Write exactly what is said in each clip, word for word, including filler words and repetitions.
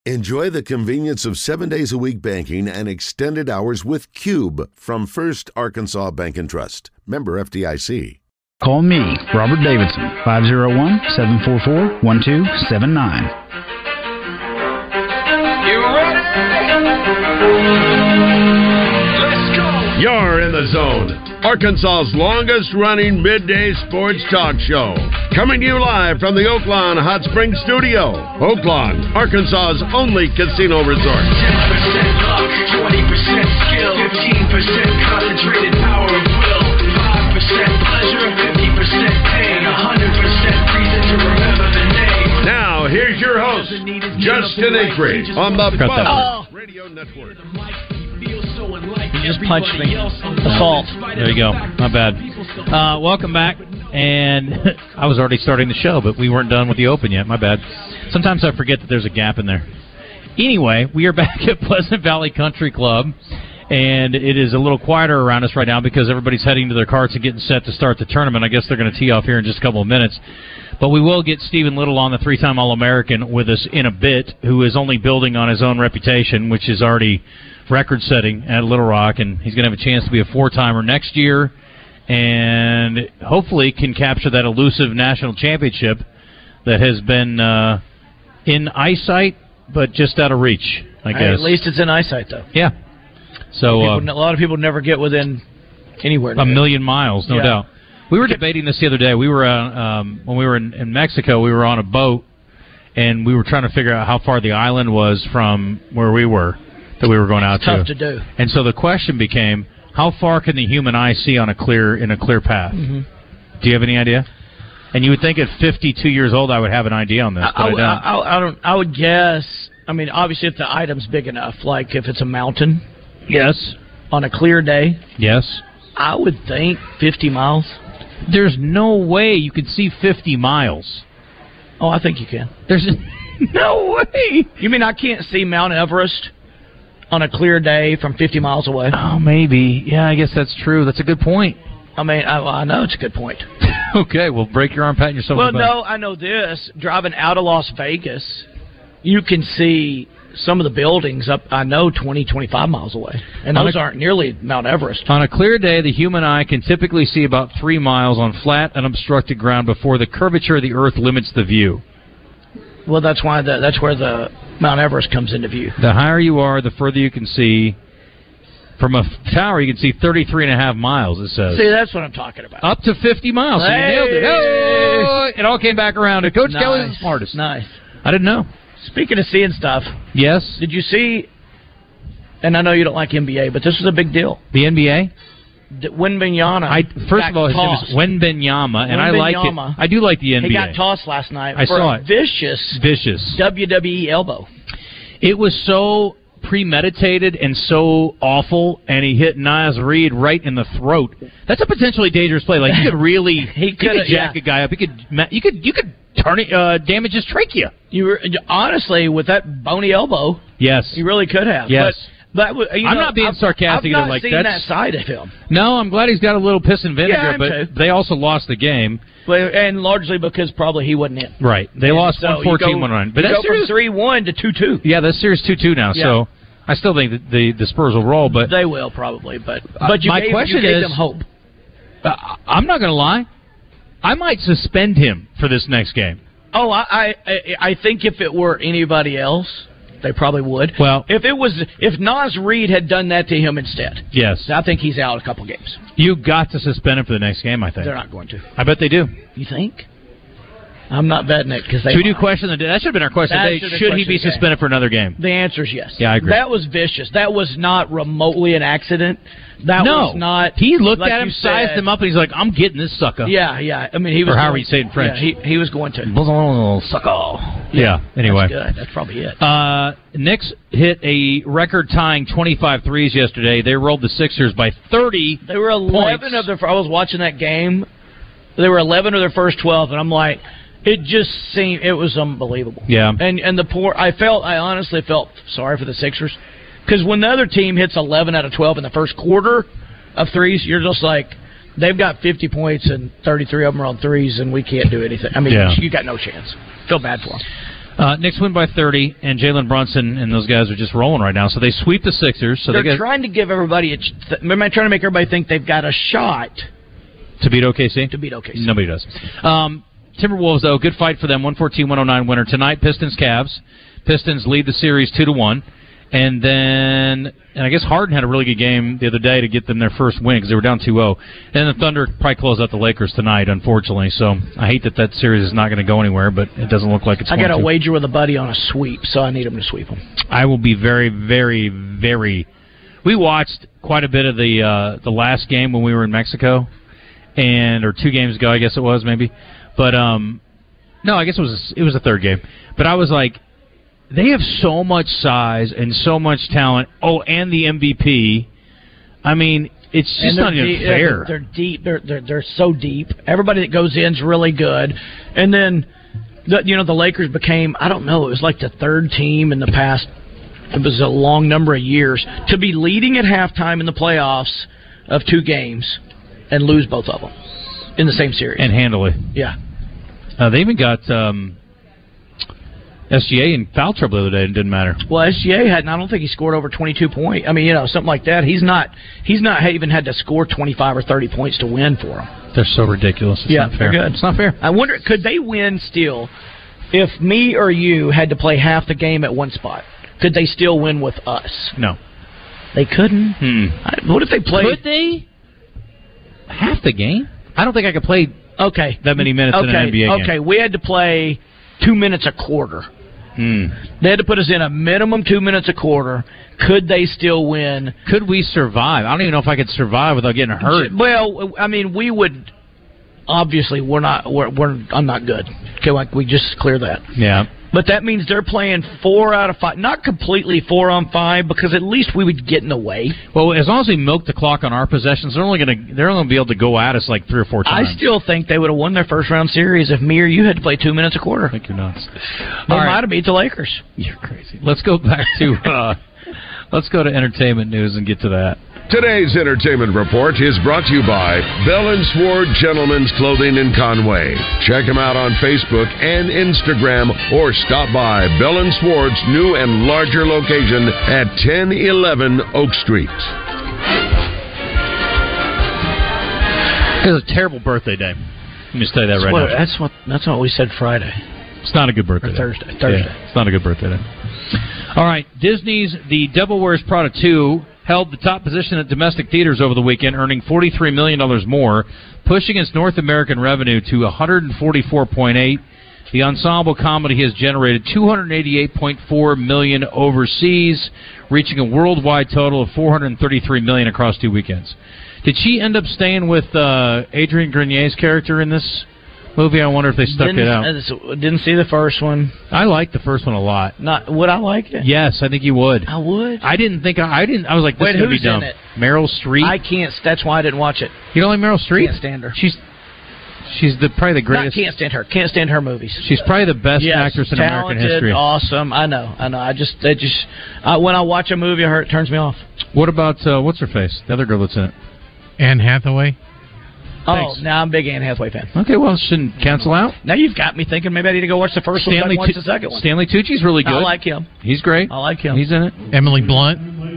Enjoy the convenience of seven days a week banking and extended hours with Cube from First Arkansas Bank and Trust. Member F D I C. Call me, Robert Davidson, five oh one, seven four four, one two seven nine. You ready? Let's go! You're in the zone. Arkansas's longest-running midday sports talk show. Coming to you live from the Oaklawn Hot Springs studio. Oaklawn, Arkansas's only casino resort. ten percent luck, twenty percent skill, fifteen percent concentrated power of will, five percent pleasure, fifty percent pain, one hundred percent reason to remember the name. Now, here's your host, Justin Acri, on the Buzz Radio Network. You just punched me. Assault. There you go. Not bad. Uh, welcome back. And I was already starting the show, but we weren't done with the Open yet. My bad. Sometimes I forget that there's a gap in there. Anyway, we are back at Pleasant Valley Country Club, and it is a little quieter around us right now because everybody's heading to their carts and getting set to start the tournament. I guess they're going to tee off here in just a couple of minutes. But we will get Stephen Little on, the three-time All-American, with us in a bit, who is only building on his own reputation, which is already record-setting at Little Rock, and he's going to have a chance to be a four-timer next year and hopefully can capture that elusive national championship that has been uh, in eyesight but just out of reach, I guess. At least it's in eyesight, though. Yeah. So people, uh, a lot of people never get within anywhere. A million miles, no yeah. doubt. We were debating this the other day. We were uh, um, when we were in, in Mexico, we were on a boat, and we were trying to figure out how far the island was from where we were. That we were going out it's tough to. to do. And so the question became, how far can the human eye see on a clear in a clear path? Mm-hmm. Do you have any idea? And you would think at fifty-two years old I would have an idea on this, but I, I, I don't. I, I don't. I would guess. I mean, obviously, if the item's big enough, like if it's a mountain, yes, on a clear day, yes, I would think fifty miles. There's no way you could see fifty miles. Oh, I think you can. There's no way. You mean I can't see Mount Everest on a clear day from fifty miles away? Oh, maybe. Yeah, I guess that's true. That's a good point. I mean, I, I know it's a good point. Okay, well, break your arm, patting yourself well, on the back. no, I know this. Driving out of Las Vegas, you can see some of the buildings up, I know, twenty, twenty-five miles away. And those a, aren't nearly Mount Everest. On a clear day, the human eye can typically see about three miles on flat, unobstructed ground before the curvature of the Earth limits the view. Well, that's why the, that's where the Mount Everest comes into view. The higher you are, the further you can see. From a tower, you can see thirty-three and a half miles, it says. See, that's what I'm talking about. Up to fifty miles. So hey. you nailed it. Hey. It all came back around. Coach nice. Kelly's the smartest. Nice. I didn't know. Speaking of seeing stuff. Yes. Did you see, and I know you don't like N B A, but this was a big deal. The N B A? Wembanyama. I First of all, his tossed. name is Wembanyama, and I like it. I do like the N B A. He got tossed last night I for saw a it. vicious, vicious W W E elbow. It was so premeditated and so awful, and he hit Naz Reid right in the throat. That's a potentially dangerous play. Like, you could really he could jack yeah. a guy up. You could you could you could turn it, uh, damage his trachea. You were, honestly, with that bony elbow, yes, you really could have. Yes. But That, you I'm know, not being I've, sarcastic. I've not like seen that's, that side of him. No, I'm glad he's got a little piss and vinegar, yeah, but too. they also lost the game. Well, and largely because probably he wasn't in. Right. They and lost so one fourteen, one nine. But you that's go from three one to two two. Yeah, that's series two two now, yeah. so I still think that the, the Spurs will roll. But they will probably, but, but you my gave, question you gave is, them hope. Uh, I'm not going to lie. I might suspend him for this next game. Oh, I, I I think if it were anybody else, they probably would. Well, if it was if Naz Reid had done that to him instead, yes, I think he's out a couple games. You got to suspend him for the next game. I think they're not going to. I bet they do. You think? I'm not betting it because they. Should we do question of the day? That should have been our question of the day. Should he be suspended for another game? The answer is yes. Yeah, I agree. That was vicious. That was not remotely an accident. That no. was not. He looked like at him, said, sized him up, and he's like, "I'm getting this sucker." Yeah, yeah. I mean, he was. Or however going, you say it in French. Yeah, he, he was going to. Sucker. Yeah. yeah. Anyway, that's good. That's probably it. Uh, Knicks hit a record-tying twenty-five threes yesterday. They rolled the Sixers by thirty. They were eleven points. of their. I was watching that game. They were eleven of their first twelve, and I'm like, it just seemed it was unbelievable. Yeah. And and the poor. I felt. I honestly felt sorry for the Sixers because when the other team hits eleven out of twelve in the first quarter of threes, you're just like, they've got fifty points and thirty-three of them are on threes, and we can't do anything. I mean, yeah. you got no chance. Feel bad for them. Uh, Knicks win by thirty, and Jalen Brunson and those guys are just rolling right now. So they sweep the Sixers. So They're they get, trying to give everybody a ch- th- am I trying to make everybody think they've got a shot to beat O K C? To beat O K C. Nobody does. Um, Timberwolves, though, good fight for them. one fourteen one oh nine winner. Tonight, Pistons, Cavs. Pistons lead the series two to one. And then, and I guess Harden had a really good game the other day to get them their first win because they were down two oh. And the Thunder probably close out the Lakers tonight, unfortunately. So I hate that that series is not going to go anywhere, but it doesn't look like it's I going to. I got a wager with a buddy on a sweep, so I need him to sweep them. I will be very, very, very... We watched quite a bit of the uh, the last game when we were in Mexico, and or two games ago, I guess it was, maybe. But, um, no, I guess it was it was the third game. But I was like, they have so much size and so much talent. Oh, and the M V P. I mean, it's just not even deep, fair. They're deep. They're, they're they're so deep. Everybody that goes in is really good. And then, the, you know, the Lakers became, I don't know, it was like the third team in the past, it was a long number of years, to be leading at halftime in the playoffs of two games and lose both of them in the same series. And handily. Yeah. Uh, they even got... Um, S G A in foul trouble the other day, and it didn't matter. Well, S G A hadn't. I don't think he scored over twenty-two points. I mean, you know, something like that. He's not. He's not even had to score twenty-five or thirty points to win for them. They're so ridiculous. It's yeah, not fair. They're good. It's not fair. I wonder, could they win still if me or you had to play half the game at one spot? Could they still win with us? No, they couldn't. Hmm. I, what if they played? Could they? Half the game? I don't think I could play. Okay. That many minutes okay. in an N B A game. Okay, we had to play two minutes a quarter. Hmm. They had to put us in a minimum two minutes a quarter. Could they still win? Could we survive? I don't even know if I could survive without getting hurt. Well, I mean, we would. Obviously, we're not. We're. we're I'm not good. Okay, like we just clear that. Yeah. But that means they're playing four out of five. Not completely four on five, because at least we would get in the way. Well, as long as we milk the clock on our possessions, they're only going to they're only going to be able to go at us like three or four times. I still think they would have won their first round series if me or you had to play two minutes a quarter. I think you're nuts. They right. might have beat the Lakers. You're crazy. Let's go back to uh, let's go to entertainment news and get to that. Today's entertainment report is brought to you by Bell and Sword Gentlemen's Clothing in Conway. Check them out on Facebook and Instagram, or stop by Bell and Sword's new and larger location at ten eleven Oak Street. It was a terrible birthday day. Let me just tell you that that's right what, now. That's what that's what we said Friday. It's not a good birthday or day. Thursday. Thursday. Yeah, it's not a good birthday day. All right, Disney's The Devil Wears Prada two held the top position at domestic theaters over the weekend, earning forty-three million dollars more, pushing its North American revenue to one hundred forty-four point eight. The ensemble comedy has generated two hundred eighty-eight point four million dollars overseas, reaching a worldwide total of four hundred thirty-three million dollars across two weekends. Did she end up staying with uh, Adrian Grenier's character in this movie? I wonder if they stuck didn't, it out. Uh, didn't see the first one. I liked the first one a lot. Not would I like it? Yes, I think you would. I would. I didn't think I, I didn't. I was like, this Wait, is gonna be who's dumb. in it? Meryl Streep. I can't. That's why I didn't watch it. You don't like Meryl Streep? Can't stand her. She's she's the probably the greatest. Not can't stand her. Can't stand her movies. She's probably the best yes, actress in talented, American history. Awesome. I know. I know. I just. They just. Uh, when I watch a movie, her it turns me off. What about uh, what's her face? The other girl that's in it. Anne Hathaway. Oh, Thanks. now I'm a big Anne Hathaway fan. Okay, well, shouldn't cancel out. Now you've got me thinking maybe I need to go watch the first Stanley one. Watch Tu- the second one. Stanley Tucci's really good. I like him. He's great. I like him. He's in it. Emily Blunt.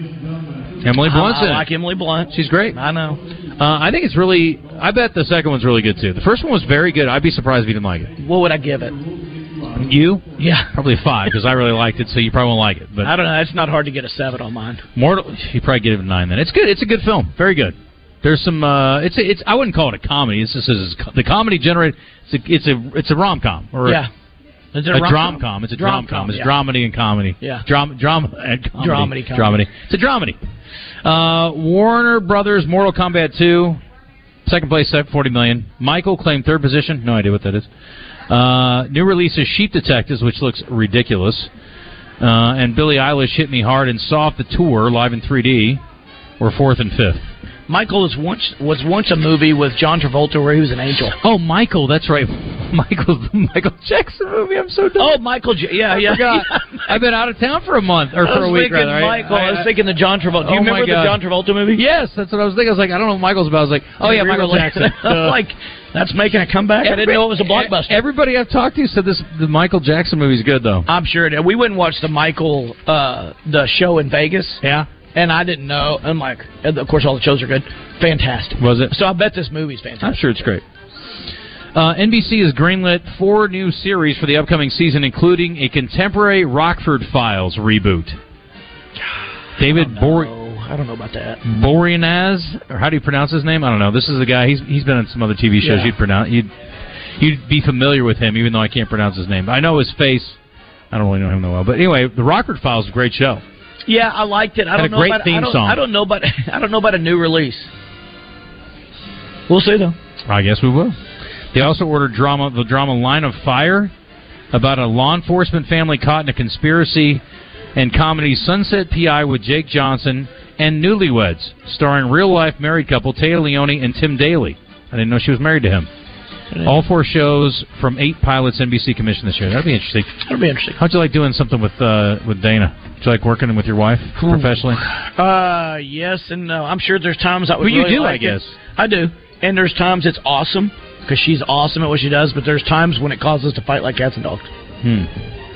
Emily Blunt's I, in I it. like Emily Blunt. She's great. I know. Uh, I think it's really. I bet the second one's really good too. The first one was very good. I'd be surprised if you didn't like it. What would I give it? You? Yeah, probably five because I really liked it. So you probably won't like it. But I don't know. It's not hard to get a seven on mine. Mortal. You probably give it a nine. Then it's good. It's a good film. Very good. There's some. Uh, it's. A, it's. I wouldn't call it a comedy. It's just it's, the comedy generated. It's a. It's a. It's a rom com or yeah. Is it a, a drom com. It's a drom com. It's yeah. dramedy and comedy. Yeah. Drama. Drama and comedy. Dramedy. Comedy. Dramedy. It's a dramedy. Uh, Warner Brothers Mortal Kombat two, second place, forty million. Michael claimed third position. No idea what that is. Uh, new release is Sheep Detectives, which looks ridiculous. Uh, and Billie Eilish Hit Me Hard and Soft the Tour live in three D were fourth and fifth. Michael was once was once a movie with John Travolta where he was an angel. Oh, Michael, that's right. Michael's the Michael Jackson movie. I'm so dumb. Oh, Michael, J- yeah, I yeah. forgot. I've been out of town for a month, or I for a was week, thinking rather. Michael. I, I, I was thinking the John Travolta. Do you oh my remember the God. John Travolta movie? Yes, that's what I was thinking. I was like, I don't know what Michael's about. I was like, oh, yeah, Michael Jackson. Uh, like, that's making a comeback? I didn't know it was a blockbuster. Everybody I've talked to said this the Michael Jackson movie's good, though. I'm sure it is. We went and watched the Michael, uh, the show in Vegas. Yeah. And I didn't know. I'm like, of course, all the shows are good. Fantastic. Was it? So I bet this movie's fantastic. I'm sure it's great. Uh, N B C has greenlit four new series for the upcoming season, including a contemporary Rockford Files reboot. David Bor- I don't know about that. Boreanaz, or how do you pronounce his name? I don't know. This is the guy. He's he's been on some other T V shows. Yeah. You'd pronounce you'd you'd be familiar with him, even though I can't pronounce his name. I know his face. I don't really know him that well, but anyway, the Rockford Files is a great show. Yeah, I liked it. I Had don't a know great about, theme I don't, song. I don't know about I don't know about a new release. We'll see though. I guess we will. They also ordered drama, the drama Line of Fire, about a law enforcement family caught in a conspiracy, and comedy Sunset P I with Jake Johnson and Newlyweds, starring real-life married couple Taya Leone and Tim Daly. I didn't know she was married to him. All four shows from eight pilots N B C commissioned this year. That'd be interesting. That'd be interesting. How'd you like doing something with uh, with Dana? Did you like working with your wife professionally? Uh, yes and no. I'm sure there's times I would Well, you really do, like I guess. it. I do. And there's times it's awesome because she's awesome at what she does, but there's times when it causes us to fight like cats and dogs. Hmm.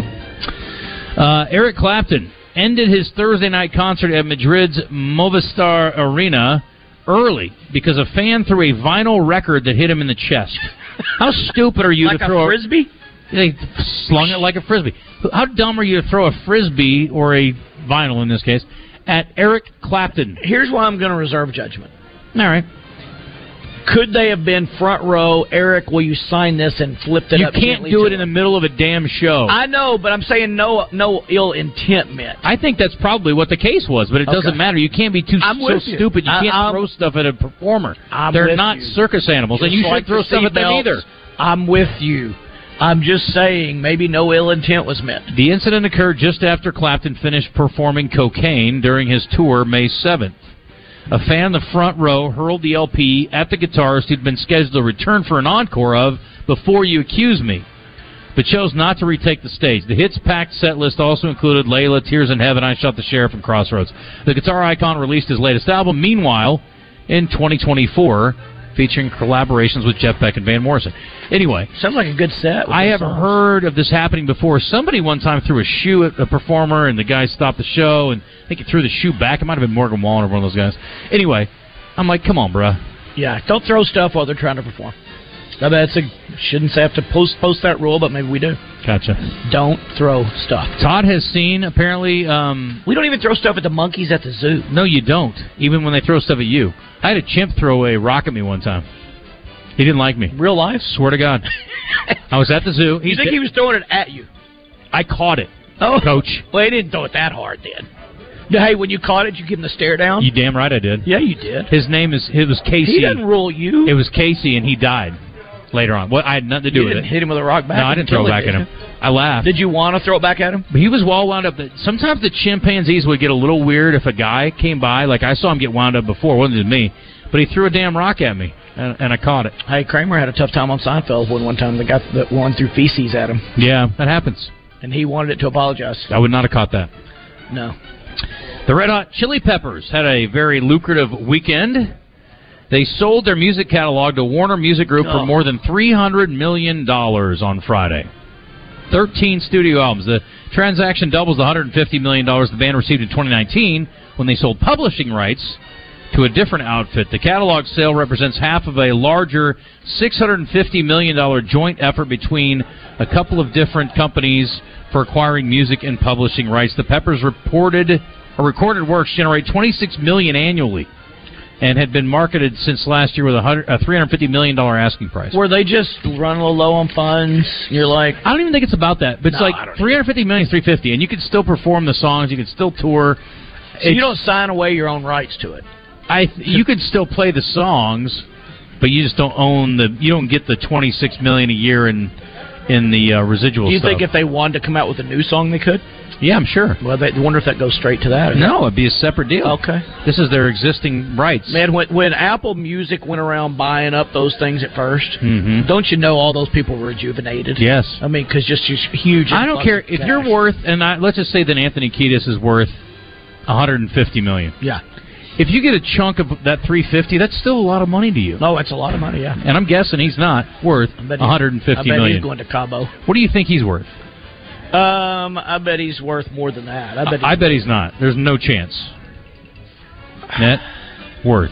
Uh, Eric Clapton ended his Thursday night concert at Madrid's Movistar Arena early because a fan threw a vinyl record that hit him in the chest. How stupid are you like to throw a frisbee? They slung it like a frisbee. How dumb are you to throw a frisbee, or a vinyl in this case, at Eric Clapton? Here's why I'm going to reserve judgment. All right. Could they have been front row, Eric, will you sign this, and flipped it You up? can't do it in the middle of a damn show. I know, but I'm saying no no ill intent meant. I think that's probably what the case was, but it doesn't Okay. matter. You can't be too I'm so with you. stupid. You I- can't I'm- throw stuff at a performer. I'm They're with not you. circus animals, and Just you should like throw the stuff at them seatbelts. either. I'm with you. I'm just saying maybe no ill intent was meant. The incident occurred just after Clapton finished performing Cocaine during his tour May seventh. A fan in the front row hurled the L P at the guitarist who'd been scheduled to return for an encore of Before You Accuse Me, but chose not to retake the stage. The hits-packed set list also included Layla, Tears in Heaven, I Shot the Sheriff, and Crossroads. The guitar icon released his latest album, Meanwhile, in twenty twenty-four, featuring collaborations with Jeff Beck and Van Morrison. Anyway, Sounds like a good set. with I the have songs. heard of this happening before. Somebody one time threw a shoe at a performer, and the guy stopped the show, and I think he threw the shoe back. It might have been Morgan Wallen or one of those guys. Anyway, I'm like, come on, bruh. Yeah, don't throw stuff while they're trying to perform. Now, that's a shouldn't say have to post post that rule, but maybe we do. Gotcha. Don't throw stuff. Todd has seen, apparently... Um, We don't even throw stuff at the monkeys at the zoo. no, you don't, even when they throw stuff at you. I had a chimp throw a rock at me one time. He didn't like me. Real life? Swear to God. I was at the zoo. You think he was throwing it at you? I caught it, Oh, Coach. Well, he didn't throw it that hard then. Hey, when you caught it, you give him the stare down? You damn right I did. Yeah, you did. His name is... It was Casey. He didn't rule you. It was Casey, and he died later on. Well, I had nothing to do You with didn't it. hit him with a rock back. No, I didn't throw it back at him. I laughed. Did you want to throw it back at him? But he was well wound up. Sometimes the chimpanzees would get a little weird if a guy came by. Like, I saw him get wound up before. It wasn't just me. But he threw a damn rock at me, and, and I caught it. Hey, Kramer had a tough time on Seinfeld when one time the guy that one threw feces at him, Yeah, that happens. and he wanted it to apologize. I would not have caught that. No. The Red Hot Chili Peppers had a very lucrative weekend. They sold their music catalog to Warner Music Group for Oh. more than three hundred million dollars on Friday. thirteen studio albums. The transaction doubles the one hundred fifty million dollars the band received in twenty nineteen when they sold publishing rights to a different outfit. The catalog sale represents half of a larger six hundred fifty million dollars joint effort between a couple of different companies for acquiring music and publishing rights. The Peppers reported or recorded works generate twenty-six million dollars annually and had been marketed since last year with a, hundred, a three hundred fifty million dollars asking price. Were they just running a little low on funds? You're like, I don't even think it's about that, but it's No, I like don't three hundred fifty million dollars, three hundred fifty, and you can still perform the songs, you can still tour. so you don't sign away your own rights to it. I th- you could still play the songs, but you just don't own the. You don't get the twenty-six million dollars a year in in the uh, residual Do you stuff. think if they wanted to come out with a new song, they could? Yeah, I'm sure. Well, they wonder if that goes straight to that. No, it'd be a separate deal. Okay. This is their existing rights. Man, when, when Apple Music went around buying up those things at first, mm-hmm. don't you know all those people were rejuvenated? Yes. I mean, because just huge. I don't care if you're worth, and I, let's just say that Anthony Kiedis is worth one hundred fifty million dollars. Yeah. If you get a chunk of that three hundred fifty, that's still a lot of money to you. No, it's a lot of money, yeah. And I'm guessing he's not worth one hundred fifty I bet million. He's going to Cabo. What do you think he's worth? Um, I bet he's worth more than that. I bet. He's, I bet he's not. There's no chance. Net worth.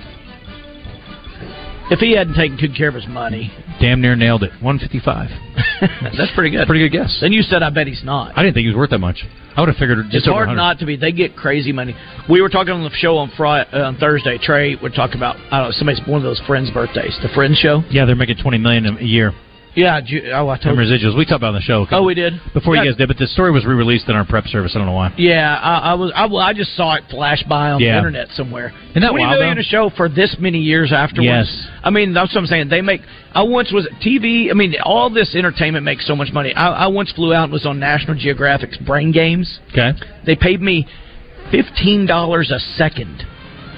If he hadn't taken good care of his money, damn near nailed it. one fifty-five. That's pretty good. Pretty good guess. Then you said, I bet he's not. I didn't think he was worth that much. I would have figured just it's over hard one hundred. Not to be. They get crazy money. We were talking on the show on Friday, uh, on Thursday. Trey would talk about I don't know somebody's one of those Friends' birthdays, the Friends show. Yeah, they're making twenty million dollars a year. Yeah, you, oh, I told and residuals. We talked about it on the show. Oh, we did before yeah. you guys did, but the story was re-released in our prep service. I don't know why. Yeah, I, I was. I, I just saw it flash by on yeah. the internet somewhere. Isn't that twenty wild, million though? a show for this many years afterwards. Yes. I mean, that's what I'm saying. They make. I once was T V. I mean, all this entertainment makes so much money. I, I once flew out and was on National Geographic's Brain Games. Okay. They paid me fifteen dollars a second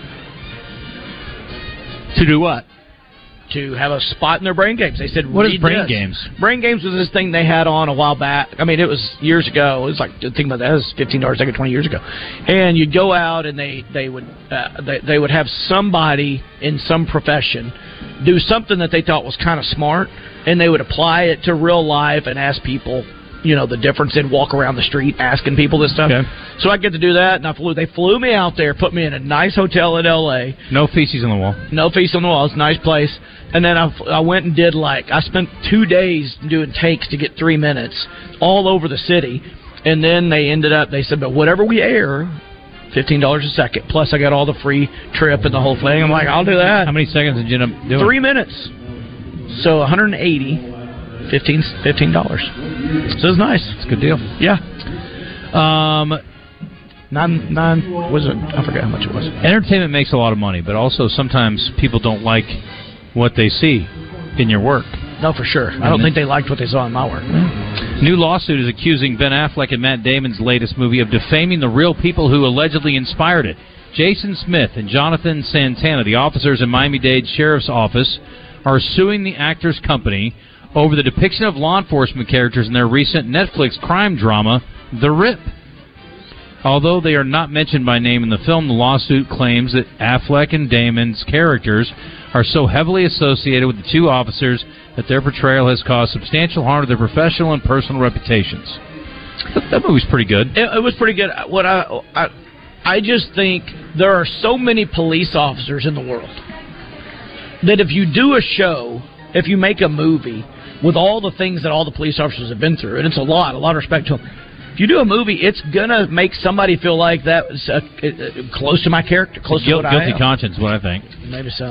to do what? To have a spot in their Brain Games. They said, what is Brain this. Games? Brain Games was this thing they had on a while back. I mean, it was years ago. It was like, think about that. It was fifteen dollars a second, twenty years ago. And you'd go out and they, they would uh, they, they would have somebody in some profession do something that they thought was kind of smart, and they would apply it to real life and ask people, you know, the difference. They'd walk around the street asking people this stuff. Okay. So I get to do that, and I flew. They flew me out there, put me in a nice hotel in L A. No feces on the wall. No feces on the wall. It's a nice place. And then I, I went and did like, I spent two days doing takes to get three minutes all over the city. And then they ended up, they said, but whatever we air, fifteen dollars a second. Plus I got all the free trip and the whole thing. I'm like, I'll do that. How many seconds did you end up doing? Three minutes. So one hundred eighty, fifteen dollars. So it's nice. It's a good deal. Yeah. Um, nine, nine, was it? I forgot how much it was. Entertainment makes a lot of money, but also sometimes people don't like what they see in your work. No, for sure. I don't think they liked what they saw in my work. New lawsuit is accusing Ben Affleck and Matt Damon's latest movie of defaming the real people who allegedly inspired it. Jason Smith and Jonathan Santana, the officers in Miami-Dade Sheriff's Office, are suing the actors' company over the depiction of law enforcement characters in their recent Netflix crime drama, The Rip. Although they are not mentioned by name in the film, the lawsuit claims that Affleck and Damon's characters are so heavily associated with the two officers that their portrayal has caused substantial harm to their professional and personal reputations. That, that movie's pretty good. It, it was pretty good. What I, I, I just think there are so many police officers in the world that if you do a show, if you make a movie with all the things that all the police officers have been through, and it's a lot, a lot of respect to them. If you do a movie, it's gonna make somebody feel like that was uh, uh, close to my character, close Guilt, to what I am. Guilty conscience, what I think. Maybe so.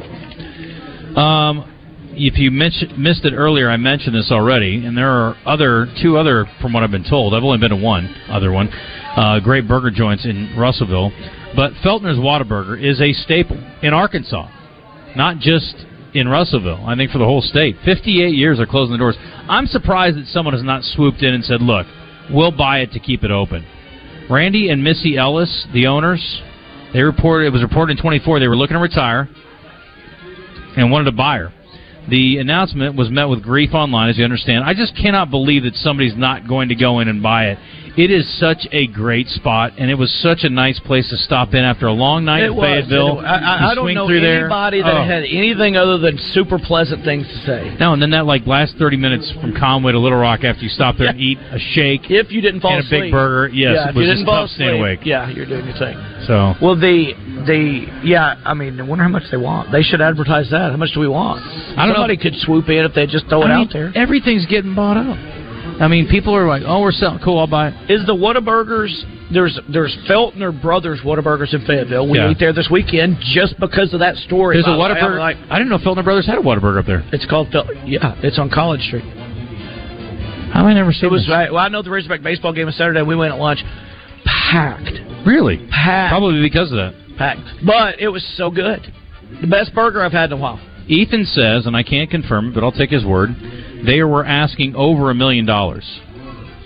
Um, if you mentioned, missed it earlier, I mentioned this already, and there are other two other, from what I've been told. I've only been to one other one. Uh, great burger joints in Russellville, but Feltner's Whataburger is a staple in Arkansas, not just in Russellville. I think for the whole state. Fifty-eight years they're closing the doors. I'm surprised that someone has not swooped in and said, "Look, we'll buy it to keep it open." Randy and Missy Ellis, the owners, they reported it was reported in twenty-four they were looking to retire and wanted a buyer. The announcement was met with grief online, as you understand. I just cannot believe that somebody's not going to go in and buy it. It is such a great spot, and it was such a nice place to stop in after a long night It in was. Fayetteville. It, I, I don't know through anybody there. that Oh. had anything other than super pleasant things to say. No, and then that like last thirty minutes from Conway to Little Rock after you stop there and eat a shake. If you didn't fall and asleep. a big burger, yes, yeah, it if was you just didn't fall tough staying asleep, awake. Yeah, you're doing your thing. So well, the the yeah, I mean, I wonder how much they want. They should advertise that. How much do we want? I don't Somebody know. could swoop in if they just throw it I mean, out there. Everything's getting bought up. I mean, people are like, "Oh, we're selling. Cool, I'll buy it." Is the Whataburgers? There's there's Feltner Brothers Whataburgers in Fayetteville. We Yeah. ate there this weekend just because of that story. There's a by the way. I'm Whataburger. Like, I didn't know Feltner Brothers had a Whataburger up there. it's called Fel- yeah. It's on College Street. How have I never seen It was. this? Well, I know the Razorback baseball game was Saturday. We went at lunch, packed, Really? packed, Probably because of that. packed. But it was so good. The best burger I've had in a while. Ethan says, and I can't confirm it, but I'll take his word, they were asking over a million dollars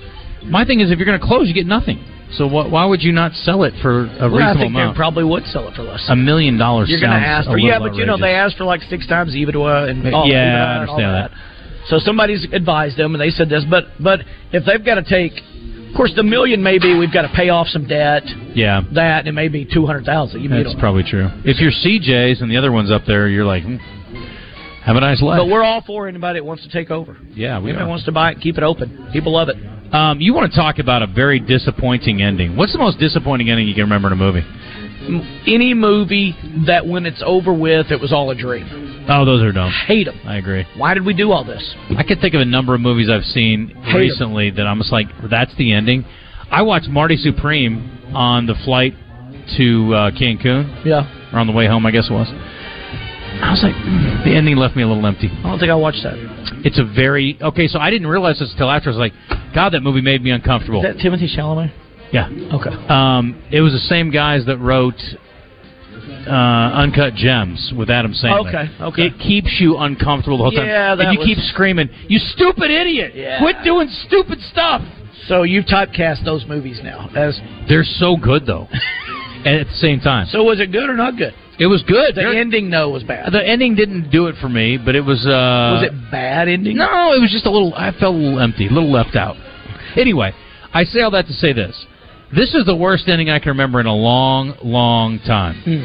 My thing is, if you're going to close, you get nothing. So wh- why would you not sell it for a well, reasonable I think amount? they probably would sell it for less. A million dollars. You're going to ask for yeah, but you know they asked for like six times EBITDA and all, yeah, EBITDA I understand and all that. that. So somebody's advised them, and they said this. But but if they've got to take, of course, the million maybe we've got to pay off some debt. Yeah, that and it may be two hundred thousand. That's probably true. If you're C J's and the other one's up there, you're like, hmm, have a nice life. But we're all for anybody that wants to take over. Yeah, we anybody are. wants to buy it, keep it open. People love it. Um, you want to talk about a very disappointing ending? What's the most disappointing ending you can remember in a movie? Any movie that when it's over with, it was all a dream. Oh, those are dumb. Hate them. I agree. Why did we do all this? I could think of a number of movies I've seen Hate recently that I'm just like, that's the ending. I watched Marty Supreme on the flight to uh, Cancun. Yeah. Or on the way home, I guess it was. I was like, mm, the ending left me a little empty. I don't think I watched that. It's a very... Okay, so I didn't realize this until after. I was like, God, that movie made me uncomfortable. Is that Timothée Chalamet? Yeah. Okay. Um, it was the same guys that wrote uh, Uncut Gems with Adam Sandler. Okay, okay. It keeps you uncomfortable the whole time. Yeah, that and you was... keep screaming, you stupid idiot! Yeah. Quit doing stupid stuff! So you typecast those movies now as... They're so good, though. And at the same time. So was it good or not good? It was good. The They're, ending, no, was bad. The ending didn't do it for me, but it was... Uh, was it bad ending? No, it was just a little... I felt a little empty, a little left out. Anyway, I say all that to say this. This is the worst ending I can remember in a long, long time. Hmm.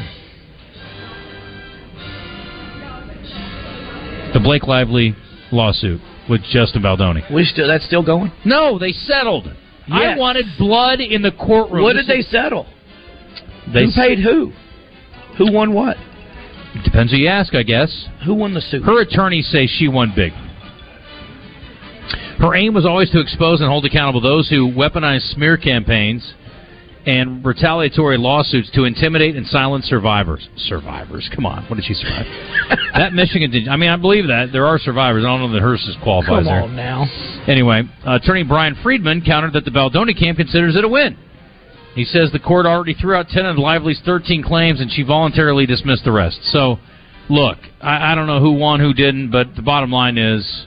The Blake Lively lawsuit with Justin Baldoni. We still that's still going? No, they settled. Yes. I wanted blood in the courtroom. What this did is, they settle? They who paid who? Who won what? Depends who you ask, I guess. Who won the suit? Her attorneys say she won big. Her aim was always to expose and hold accountable those who weaponize smear campaigns and retaliatory lawsuits to intimidate and silence survivors. Survivors? Come on. What did she survive? That Michigan... I mean, I believe that. There are survivors. I don't know that hers qualifies there. Come on now. Anyway, uh, attorney Brian Friedman countered that the Baldoni camp considers it a win. He says the court already threw out ten of Lively's thirteen claims, and she voluntarily dismissed the rest. So, look, I, I don't know who won, who didn't, but the bottom line is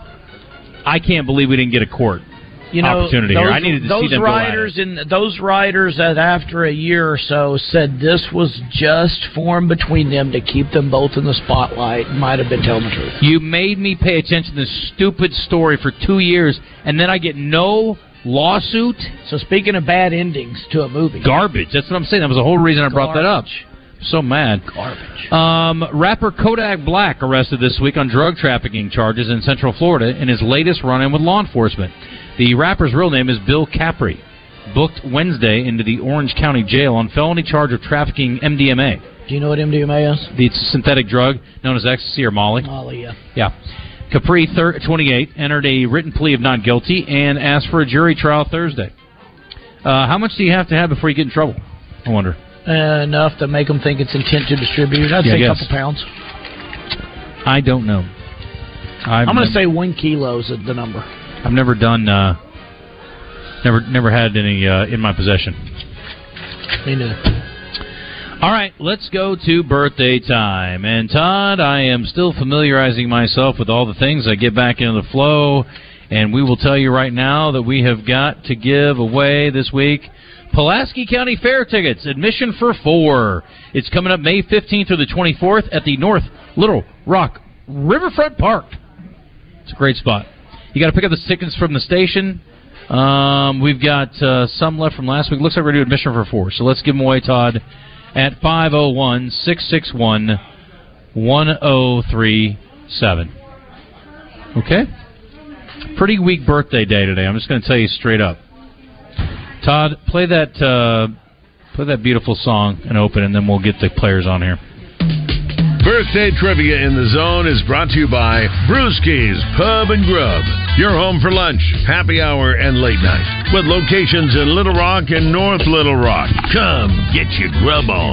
I can't believe we didn't get a court you know, opportunity those, here. I needed to those see them writers go at it. in those writers that after a year or so said this was just formed between them to keep them both in the spotlight might have been telling the truth. You made me pay attention to this stupid story for two years, and then I get no lawsuit. So speaking of bad endings to a movie, garbage. That's what I'm saying. That was the whole reason I brought garbage. that up. So mad. Garbage. Um, rapper Kodak Black arrested this week on drug trafficking charges in Central Florida in his latest run-in with law enforcement. The rapper's real name is Bill Capri, booked Wednesday into the Orange County Jail on felony charge of trafficking M D M A. Do you know what M D M A is? It's a synthetic drug known as ecstasy or Molly. Molly, yeah. Yeah. Capri, twenty-eight, entered a written plea of not guilty and asked for a jury trial Thursday. Uh, how much do you have to have before you get in trouble? I wonder. Uh, enough to make them think it's intent to distribute. I'd yeah, say a couple pounds. I don't know. I've I'm going nev- to say one kilo is the number. I've never done, uh, never never had any uh, in my possession. Me neither. All right, let's go to birthday time. And Todd, I am still familiarizing myself with all the things. I get back into the flow, and we will tell you right now that we have got to give away this week Pulaski County Fair tickets, admission for four. It's coming up May fifteenth through the twenty-fourth at the North Little Rock Riverfront Park. It's a great spot. You got to pick up the tickets from the station. Um, we've got uh, some left from last week. Looks like we're going to do admission for four. So let's give them away, Todd, at five oh one, six six one, one oh three seven. Okay? Pretty weak birthday day today. I'm just going to tell you straight up. Todd, play that uh, play that beautiful song and open, and then we'll get the players on here. Birthday Trivia in the Zone is brought to you by Brewski's Pub and Grub. Your home for lunch, happy hour, and late night. With locations in Little Rock and North Little Rock. Come get your grub on.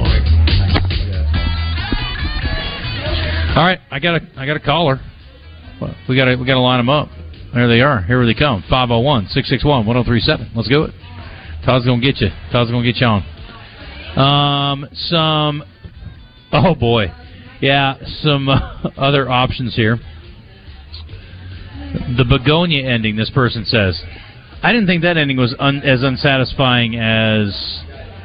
All right, I got a I got a caller. We got to we got to line them up. There they are. Here they come. five oh one, six six one, one oh three seven. Let's go it. Todd's gonna get you. Todd's gonna get you on. Um, some. Oh boy. Yeah, some uh, other options here. The Begonia ending, this person says. I didn't think that ending was un- as unsatisfying as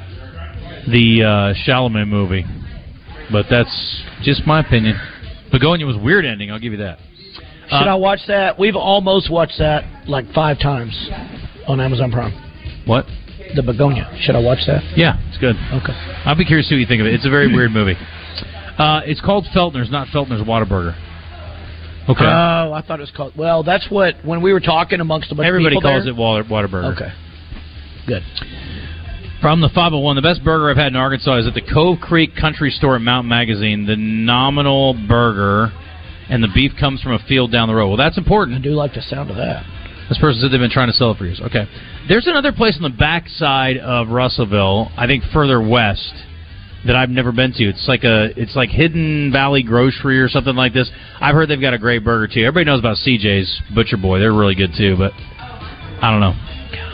the uh, Chalamet movie, but that's just my opinion. Begonia was a weird ending, I'll give you that. Should uh, I watch that? We've almost watched that like five times on Amazon Prime. What? The Begonia. Should I watch that? Yeah, it's good. Okay. I'll be curious to see what you think of it. It's a very weird movie. Uh, it's called Feltner's, not Feltner's Whataburger. Okay. Oh, I thought it was called... Well, that's what... When we were talking amongst a bunch Everybody of people calls there, it Water, Whataburger. Okay. Good. From the five oh one, the best burger I've had in Arkansas is at the Cove Creek Country Store at Mountain Magazine. The nominal burger, and the beef comes from a field down the road. Well, that's important. I do like the sound of that. This person said they've been trying to sell it for years. Okay. There's another place on the backside of Russellville, I think further west, that I've never been to. It's like a, it's like Hidden Valley Grocery or something like this. I've heard they've got a great burger too. Everybody knows about C J's Butcher Boy. They're really good too, but I don't know.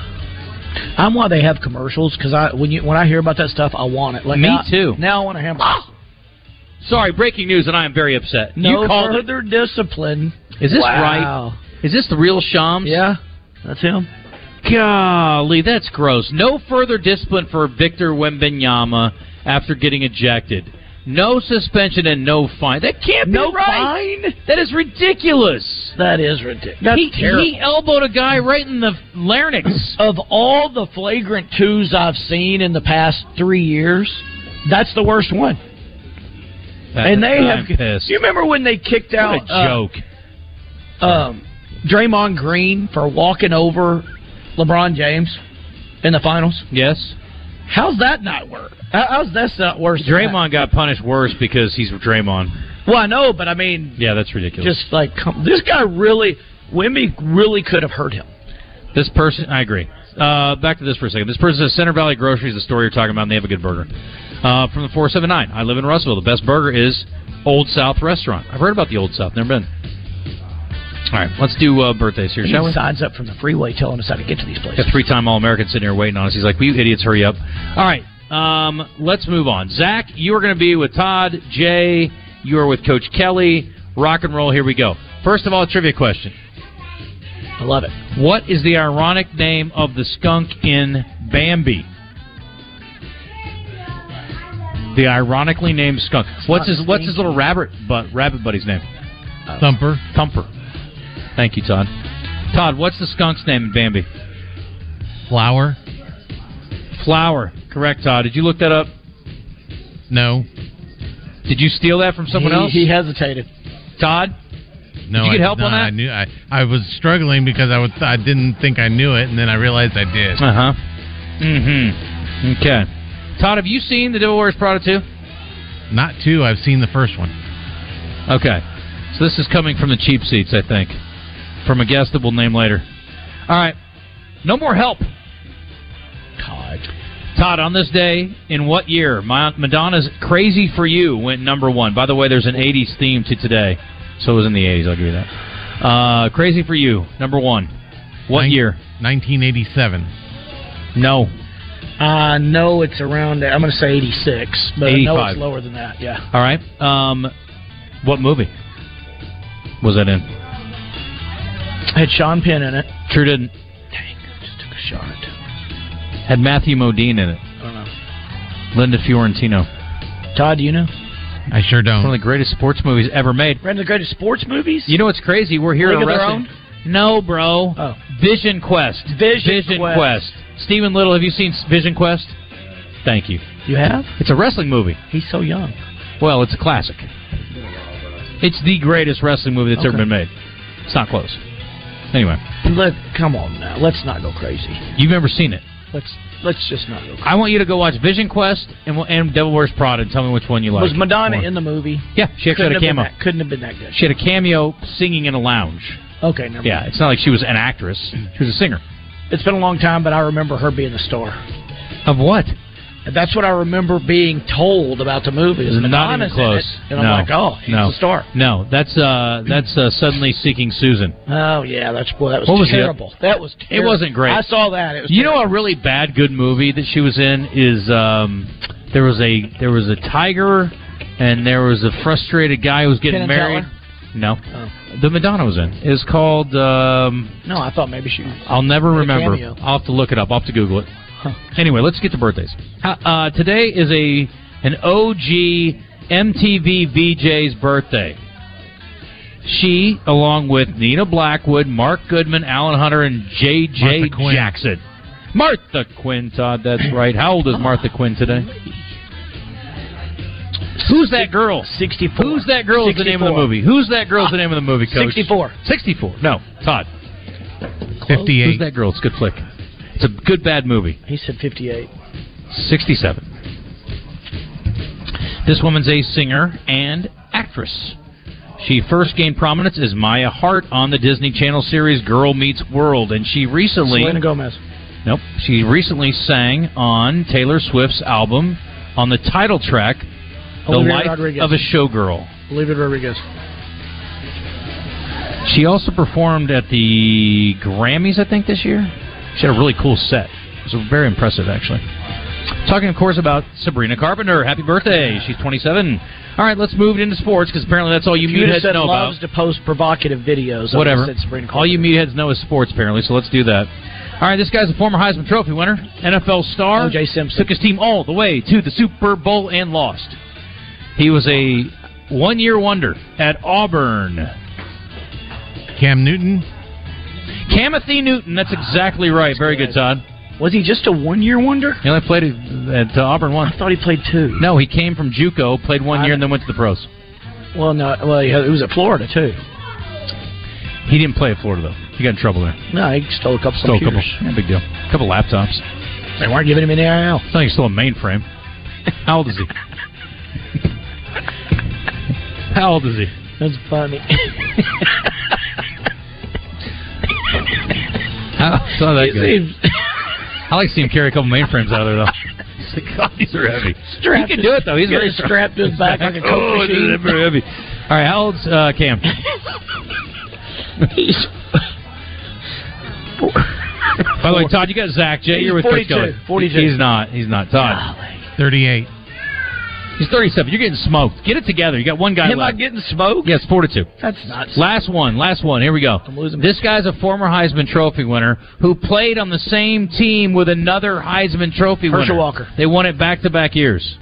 I'm why they have commercials, because I when you when I hear about that stuff, I want it. Like Me now, too. Now I want a hamburger. Sorry, breaking news, and I am very upset. No you called further it. discipline. Is this wow. right? Is this the real Shams? Yeah, that's him. Golly, that's gross. No further discipline for Victor Wembanyama after getting ejected. No suspension and no fine. That can't No be right. fine? That is ridiculous. That is ridiculous. That's he, terrible. he elbowed a guy right in the larynx. Of all the flagrant twos I've seen in the past three years, that's the worst one. That, and they I'm have. pissed. You remember when they kicked out What a joke. Uh, um, Draymond Green for walking over LeBron James in the finals? Yes. How's that not work? How's that not worse? than Draymond got punished worse because he's Draymond. Well, I know, but I mean, Yeah, that's ridiculous. just like come, this guy really, Wemby really could have hurt him. This person, I agree. Uh, back to this for a second. This person says Center Valley Grocery is the store you're talking about, and they have a good burger. Uh, from the four seven nine, I live in Russellville. The best burger is Old South Restaurant. I've heard about the Old South, never been. All right, let's do uh, birthdays here, He shall we? signs up from the freeway telling us how to get to these places. Got three-time All-American sitting here waiting on us. He's like, "Will you idiots hurry up?" All right, um, let's move on. Zach, you are going to be with Todd. Jay, you are with Coach Kelly. Rock and roll, here we go. First of all, a trivia question. I love it. What is the ironic name of the skunk in Bambi? The ironically named skunk. What's his What's his little rabbit but rabbit buddy's name? Uh, Thumper. Thumper. Thank you, Todd. Todd, what's the skunk's name in Bambi? Flower. Flower. Correct, Todd. Did you look that up? No. Did you steal that from someone he, else? He hesitated. Todd? No, Did you get I help did on not. that? I knew I, I was struggling because I would I didn't think I knew it, and then I realized I did. Uh huh. Mm-hmm. Okay. Todd, have you seen The Devil Wears Prada two? Not two. I've seen the first one. Okay. So this is coming from the cheap seats, I think, from a guest that we'll name later. All right. No more help. Todd. Todd, on this day, in what year Madonna's Crazy for You went number one? By the way, there's an eighties theme to today. So it was in the eighties, I'll give you that. Uh, Crazy for You, number one. What Nin- year? nineteen eighty-seven. No. I know it's around there. I'm going to say eighty-six, but I know eighty-five. it's lower than that, yeah. All right. Um, what movie was that in? It had Sean Penn in it. True didn't. Dang, I just took a shot. Had Matthew Modine in it. I don't know. Linda Fiorentino. Todd, do you know? I sure don't. One of the greatest sports movies ever made. One of the greatest sports movies? You know what's crazy? We're here League at of Their wrestling. Own? No, bro. Oh. Vision Quest. Vision Quest. Quest. Stephen Little, have you seen Vision Quest? Thank you. You have? It's a wrestling movie. He's so young. Well, it's a classic. It's the greatest wrestling movie that's Okay. ever been made. It's not close. Anyway, Let come on now. Let's not go crazy. you've never seen it. Let's let's just not go crazy. I want you to go watch Vision Quest and, and Devil Wears Prada and tell me which one you like. Was Madonna more. in the movie? Yeah, she actually Couldn't had a have been cameo. that- Couldn't have been that good. She had a cameo singing in a lounge. Okay, never Yeah, mind. it's not like she was an actress. She was a singer. It's been a long time, but I remember her being the star. Of what? That's what I remember being told about the movie. Is Not Madonna's even close. in it. And no. I'm like, oh, she's no. the star. No, that's uh, that's uh, Suddenly Seeking Susan. Oh yeah, that's boy, that was What was terrible. it? That was It terrible. wasn't great. I saw that. It was You know terrible. a really bad good movie that she was in is um, there was a there was a tiger and there was a frustrated guy who was getting Penn and married. Teller? No. Oh. The Madonna was in. It's called... Um, No, I thought maybe she was... I'll never a remember. cameo. I'll have to look it up. I'll have to Google it. Huh. Anyway, let's get to birthdays. Uh, today is a an O G M T V V J's birthday. She, along with Nina Blackwood, Mark Goodman, Alan Hunter, and J J Martha Quinn. Jackson. Martha Quinn, Todd, that's right. How old is Martha Quinn today? Who's that girl? sixty-four. Who's that girl is the name of the sixty-four. movie? Who's that girl is the name of the movie, Coach? sixty-four. sixty-four. No, Todd. fifty-eight. Who's that girl? It's a good flick. It's a good, bad movie. He said fifty-eight. sixty-seven. This woman's a singer and actress. She first gained prominence as Maya Hart on the Disney Channel series Girl Meets World, and she recently... Selena Gomez. Nope. She recently sang on Taylor Swift's album on the title track, The Olivia Life Rodriguez. of a Showgirl. Olivia Rodriguez. She also performed at the Grammys, I think, this year. She had a really cool set. It was very impressive, actually. Talking, of course, about Sabrina Carpenter. Happy birthday. She's twenty-seven. All right, let's move into sports, because apparently that's all you Computer meatheads said know loves about. to post provocative videos. I Whatever. said Sabrina All you Carpenter. meatheads know is sports, apparently, so let's do that. All right, this guy's a former Heisman Trophy winner, N F L star. O J Simpson. Took his team all the way to the Super Bowl and lost. He was a one-year wonder at Auburn. Cam Newton. Camathy Newton, that's exactly right. Very good, Todd. Was he just a one-year wonder? He only played at uh, Auburn once. I thought he played two. No, he came from JUCO, played one year, and then went to the pros. Well, no. Well, he was at Florida, too. He didn't play at Florida, though. He got in trouble there. No, he stole a couple Stole a couple. computers. Yeah, big deal. A couple laptops. They weren't giving him any I L. I thought he stole a mainframe. How old is he? How old is he? That's funny. How, it's not that He good. seems- I like to see him carry a couple mainframes out of there, though. He's like, God, these are heavy. Strapped he can do it, though. He's got very it strapped to his back like a Coke Oh, machine. it's very heavy. All right, how old's uh, Cam? He's By the way, Todd, you got Zach. Jay, He's you're with Coach forty-two. Kelly. forty-two. He's not. He's not. Todd. thirty-eight. He's thirty-seven. You're getting smoked. Get it together. You got one guy Am I left. getting smoked? Yes, four to two. That's nuts. Last one. Last one. Here we go. I'm losing. This guy's a former Heisman Trophy winner who played on the same team with another Heisman Trophy Herschel winner. Walker. They won it back-to-back years.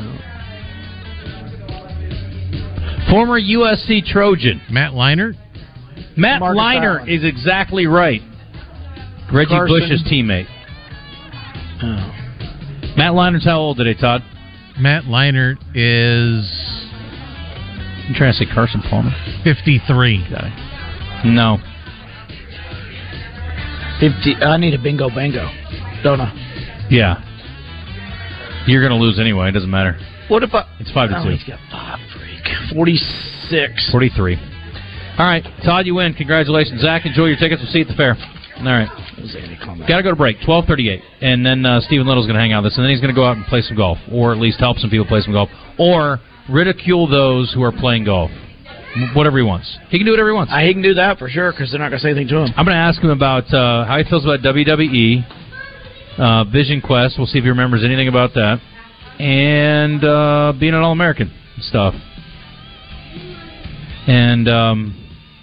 Former U S C Trojan. Matt Leinart. Matt Marcus Leinart Allen. is exactly right. Reggie Carson. Bush's teammate. Oh. Matt Leinert's how old today, Todd? Matt Leinart is I'm trying to say Carson Palmer. fifty-three. Got it. No. fifty. I need a bingo bango, don't I? Yeah. You're going to lose anyway. It doesn't matter. What if I... It's five to oh, two. he's got five, freak. forty-six. forty-three. All right, Todd, you win. Congratulations. Zach, enjoy your tickets. We'll see you at the fair. All right. Got to go to break. twelve thirty-eight. And then uh, Stephen Little's going to hang out with us. And then he's going to go out and play some golf. Or at least help some people play some golf. Or ridicule those who are playing golf. Whatever he wants. He can do whatever he wants. I, he can do that for sure because they're not going to say anything to him. I'm going to ask him about uh, how he feels about W W E, uh, Vision Quest. We'll see if he remembers anything about that. And uh, being an All-American stuff. And um,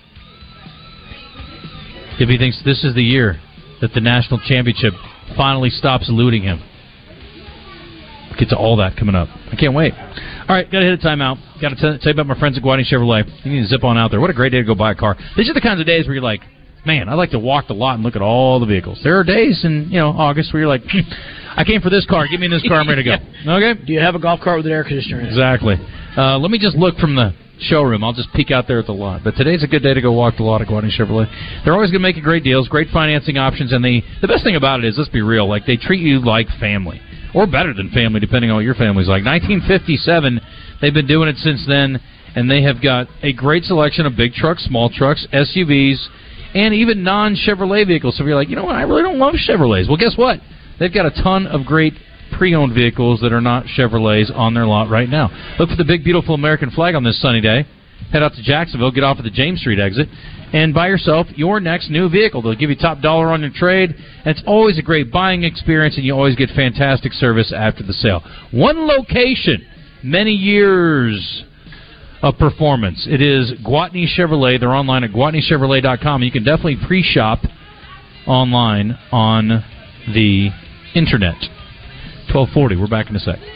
if he thinks this is the year that the national championship finally stops eluding him. Get to all that coming up. I can't wait. All right, got to hit a timeout. Got to tell you about my friends at Guadney Chevrolet. You need to zip on out there. What a great day to go buy a car. These are the kinds of days where you're like, man, I like to walk the lot and look at all the vehicles. There are days in you know August where you're like, I came for this car. Give me this car. I'm ready to go. Okay? Do you have a golf cart with an air conditioner in it? Exactly. Uh, let me just look from the showroom. I'll just peek out there at the lot. But today's a good day to go walk the lot at Guadney Chevrolet. They're always going to make you great deals, great financing options, and they, the best thing about it is, let's be real, like they treat you like family. Or better than family, depending on what your family's like. nineteen fifty-seven, they've been doing it since then, and they have got a great selection of big trucks, small trucks, S U Vs, and even non-Chevrolet vehicles. So if you're like, you know what, I really don't love Chevrolets. Well, guess what? They've got a ton of great pre-owned vehicles that are not Chevrolets on their lot right now. Look for the big, beautiful American flag on this sunny day. Head out to Jacksonville, get off at the James Street exit, and buy yourself your next new vehicle. They'll give you top dollar on your trade, and it's always a great buying experience, and you always get fantastic service after the sale. One location, many years of performance. It is Gwatney Chevrolet. They're online at gwatney chevrolet dot com. You can definitely pre-shop online on the internet. twelve forty. We're back in a sec.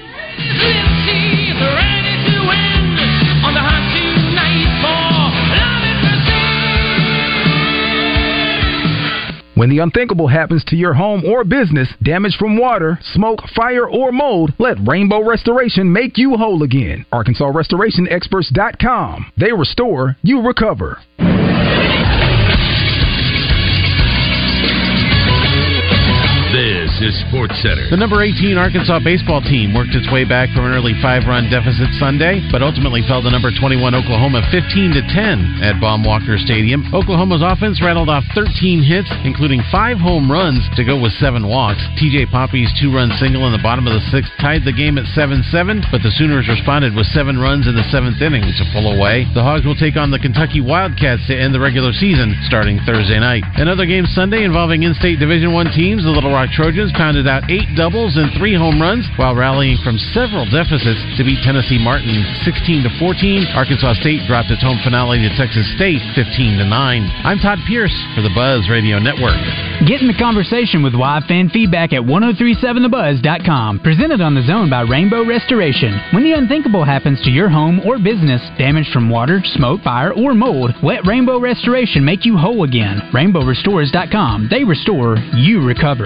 When the unthinkable happens to your home or business, damage from water, smoke, fire, or mold, let Rainbow Restoration make you whole again. Arkansas Restoration Experts dot com. They restore, you recover. This is Sports Center. The number eighteen Arkansas baseball team worked its way back from an early five-run deficit Sunday, but ultimately fell to number twenty-one Oklahoma fifteen to ten at Baum-Walker Stadium. Oklahoma's offense rattled off thirteen hits, including five home runs to go with seven walks. T J Poppy's two-run single in the bottom of the sixth tied the game at seven seven, but the Sooners responded with seven runs in the seventh inning to pull away. The Hogs will take on the Kentucky Wildcats to end the regular season starting Thursday night. Another game Sunday involving in-state Division One teams. The Little Rock Trojans pounded out eight doubles and three home runs while rallying from several deficits to beat Tennessee Martin sixteen to fourteen. Arkansas State dropped its home finale to Texas State fifteen to nine. I'm Todd Pierce for the Buzz Radio Network. Get in the conversation with live fan feedback at ten thirty-seven the buzz dot com. Presented on the Zone by Rainbow Restoration. When the unthinkable happens to your home or business, damage from water, smoke, fire, or mold, let Rainbow Restoration make you whole again. rainbow restores dot com. They restore, you recover.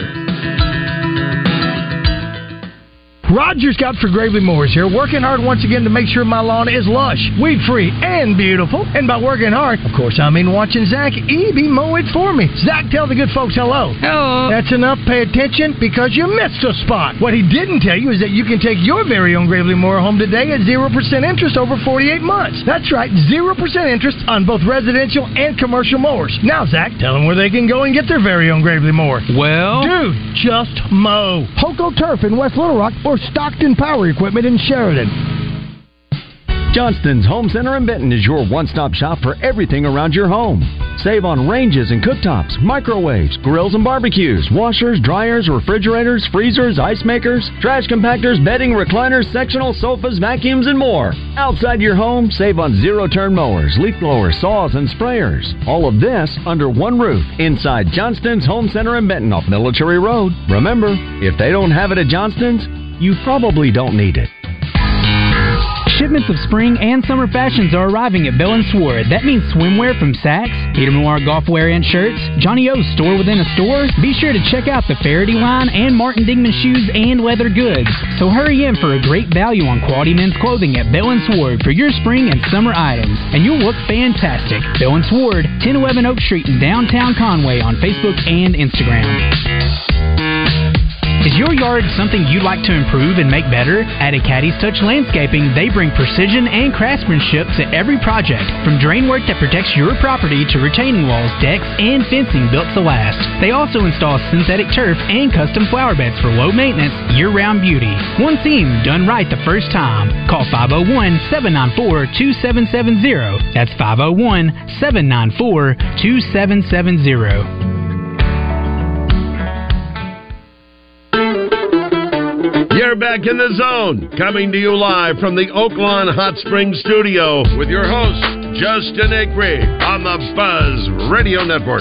Roger Scott for Gravely Mowers here, working hard once again to make sure my lawn is lush, weed-free, and beautiful. And by working hard, of course, I mean watching Zach Eby mow it for me. Zach, tell the good folks hello. Hello. That's enough. Pay attention because you missed a spot. What he didn't tell you is that you can take your very own Gravely Mower home today at zero percent interest over forty-eight months. That's right, zero percent interest on both residential and commercial mowers. Now, Zach, tell them where they can go and get their very own Gravely Mower. Well, dude, just mow. Hoco Turf in West Little Rock or Stockton Power Equipment in Sheridan. Johnston's Home Center in Benton is your one-stop shop for everything around your home. Save on ranges and cooktops, microwaves, grills and barbecues, washers, dryers, refrigerators, freezers, ice makers, trash compactors, bedding, recliners, sectional sofas, vacuums, and more. Outside your home, save on zero-turn mowers, leaf blowers, saws, and sprayers. All of this under one roof inside Johnston's Home Center in Benton off Military Road. Remember, if they don't have it at Johnston's, you probably don't need it. Shipments of spring and summer fashions are arriving at Bell and Sword. That means swimwear from Saks, Peter Millar golf wear and shirts, Johnny O's store within a store. Be sure to check out the Faraday line and Martin Dingman shoes and leather goods. So hurry in for a great value on quality men's clothing at Bell and Sword for your spring and summer items. And you'll look fantastic. Bell and Sword, ten eleven Oak Street in downtown Conway on Facebook and Instagram. Is your yard something you'd like to improve and make better? At Acadie's Touch Landscaping, they bring precision and craftsmanship to every project, from drain work that protects your property to retaining walls, decks, and fencing built to last. They also install synthetic turf and custom flower beds for low maintenance, year-round beauty. One theme done right the first time. Call five oh one, seven nine four, two seven seven zero. That's five oh one, seven nine four, two seven seven zero. You're back in the zone, coming to you live from the Oaklawn Hot Springs studio with your host, Justin Acree, on the Buzz Radio Network.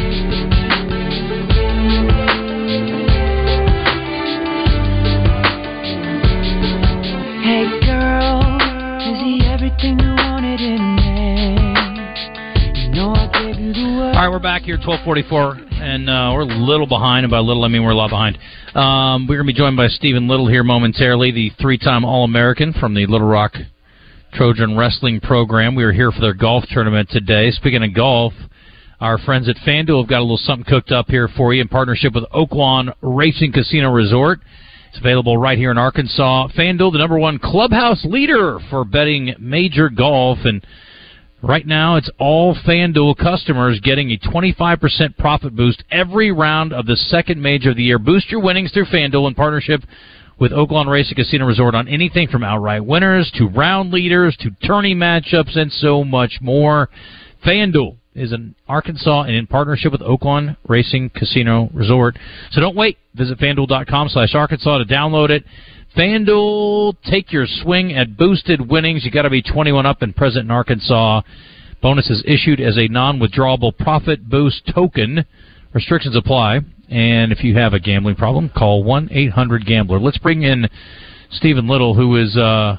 Hey girl, is he everything you wanted in there? You know I gave you the word. All right, we're back here, twelve forty-four, and uh, we're a little behind, and by little I mean we're a lot behind. Um, we're going to be joined by Stephen Little here momentarily, the three-time All-American from the Little Rock Trojan Wrestling Program. We were here for their golf tournament today. Speaking of golf, our friends at FanDuel have got a little something cooked up here for you in partnership with Oaklawn Racing Casino Resort. It's available right here in Arkansas. FanDuel, the number one clubhouse leader for betting major golf, and right now, it's all FanDuel customers getting a twenty-five percent profit boost every round of the second major of the year. Boost your winnings through FanDuel in partnership with Oaklawn Racing Casino Resort on anything from outright winners to round leaders to tourney matchups and so much more. FanDuel is in Arkansas and in partnership with Oaklawn Racing Casino Resort. So don't wait. Visit FanDuel.com slash Arkansas to download it. FanDuel, take your swing at boosted winnings. You got to be twenty-one up and present in Arkansas. Bonus is issued as a non-withdrawable profit boost token. Restrictions apply. And if you have a gambling problem, call one eight hundred gambler. Let's bring in Stephen Little, who is uh,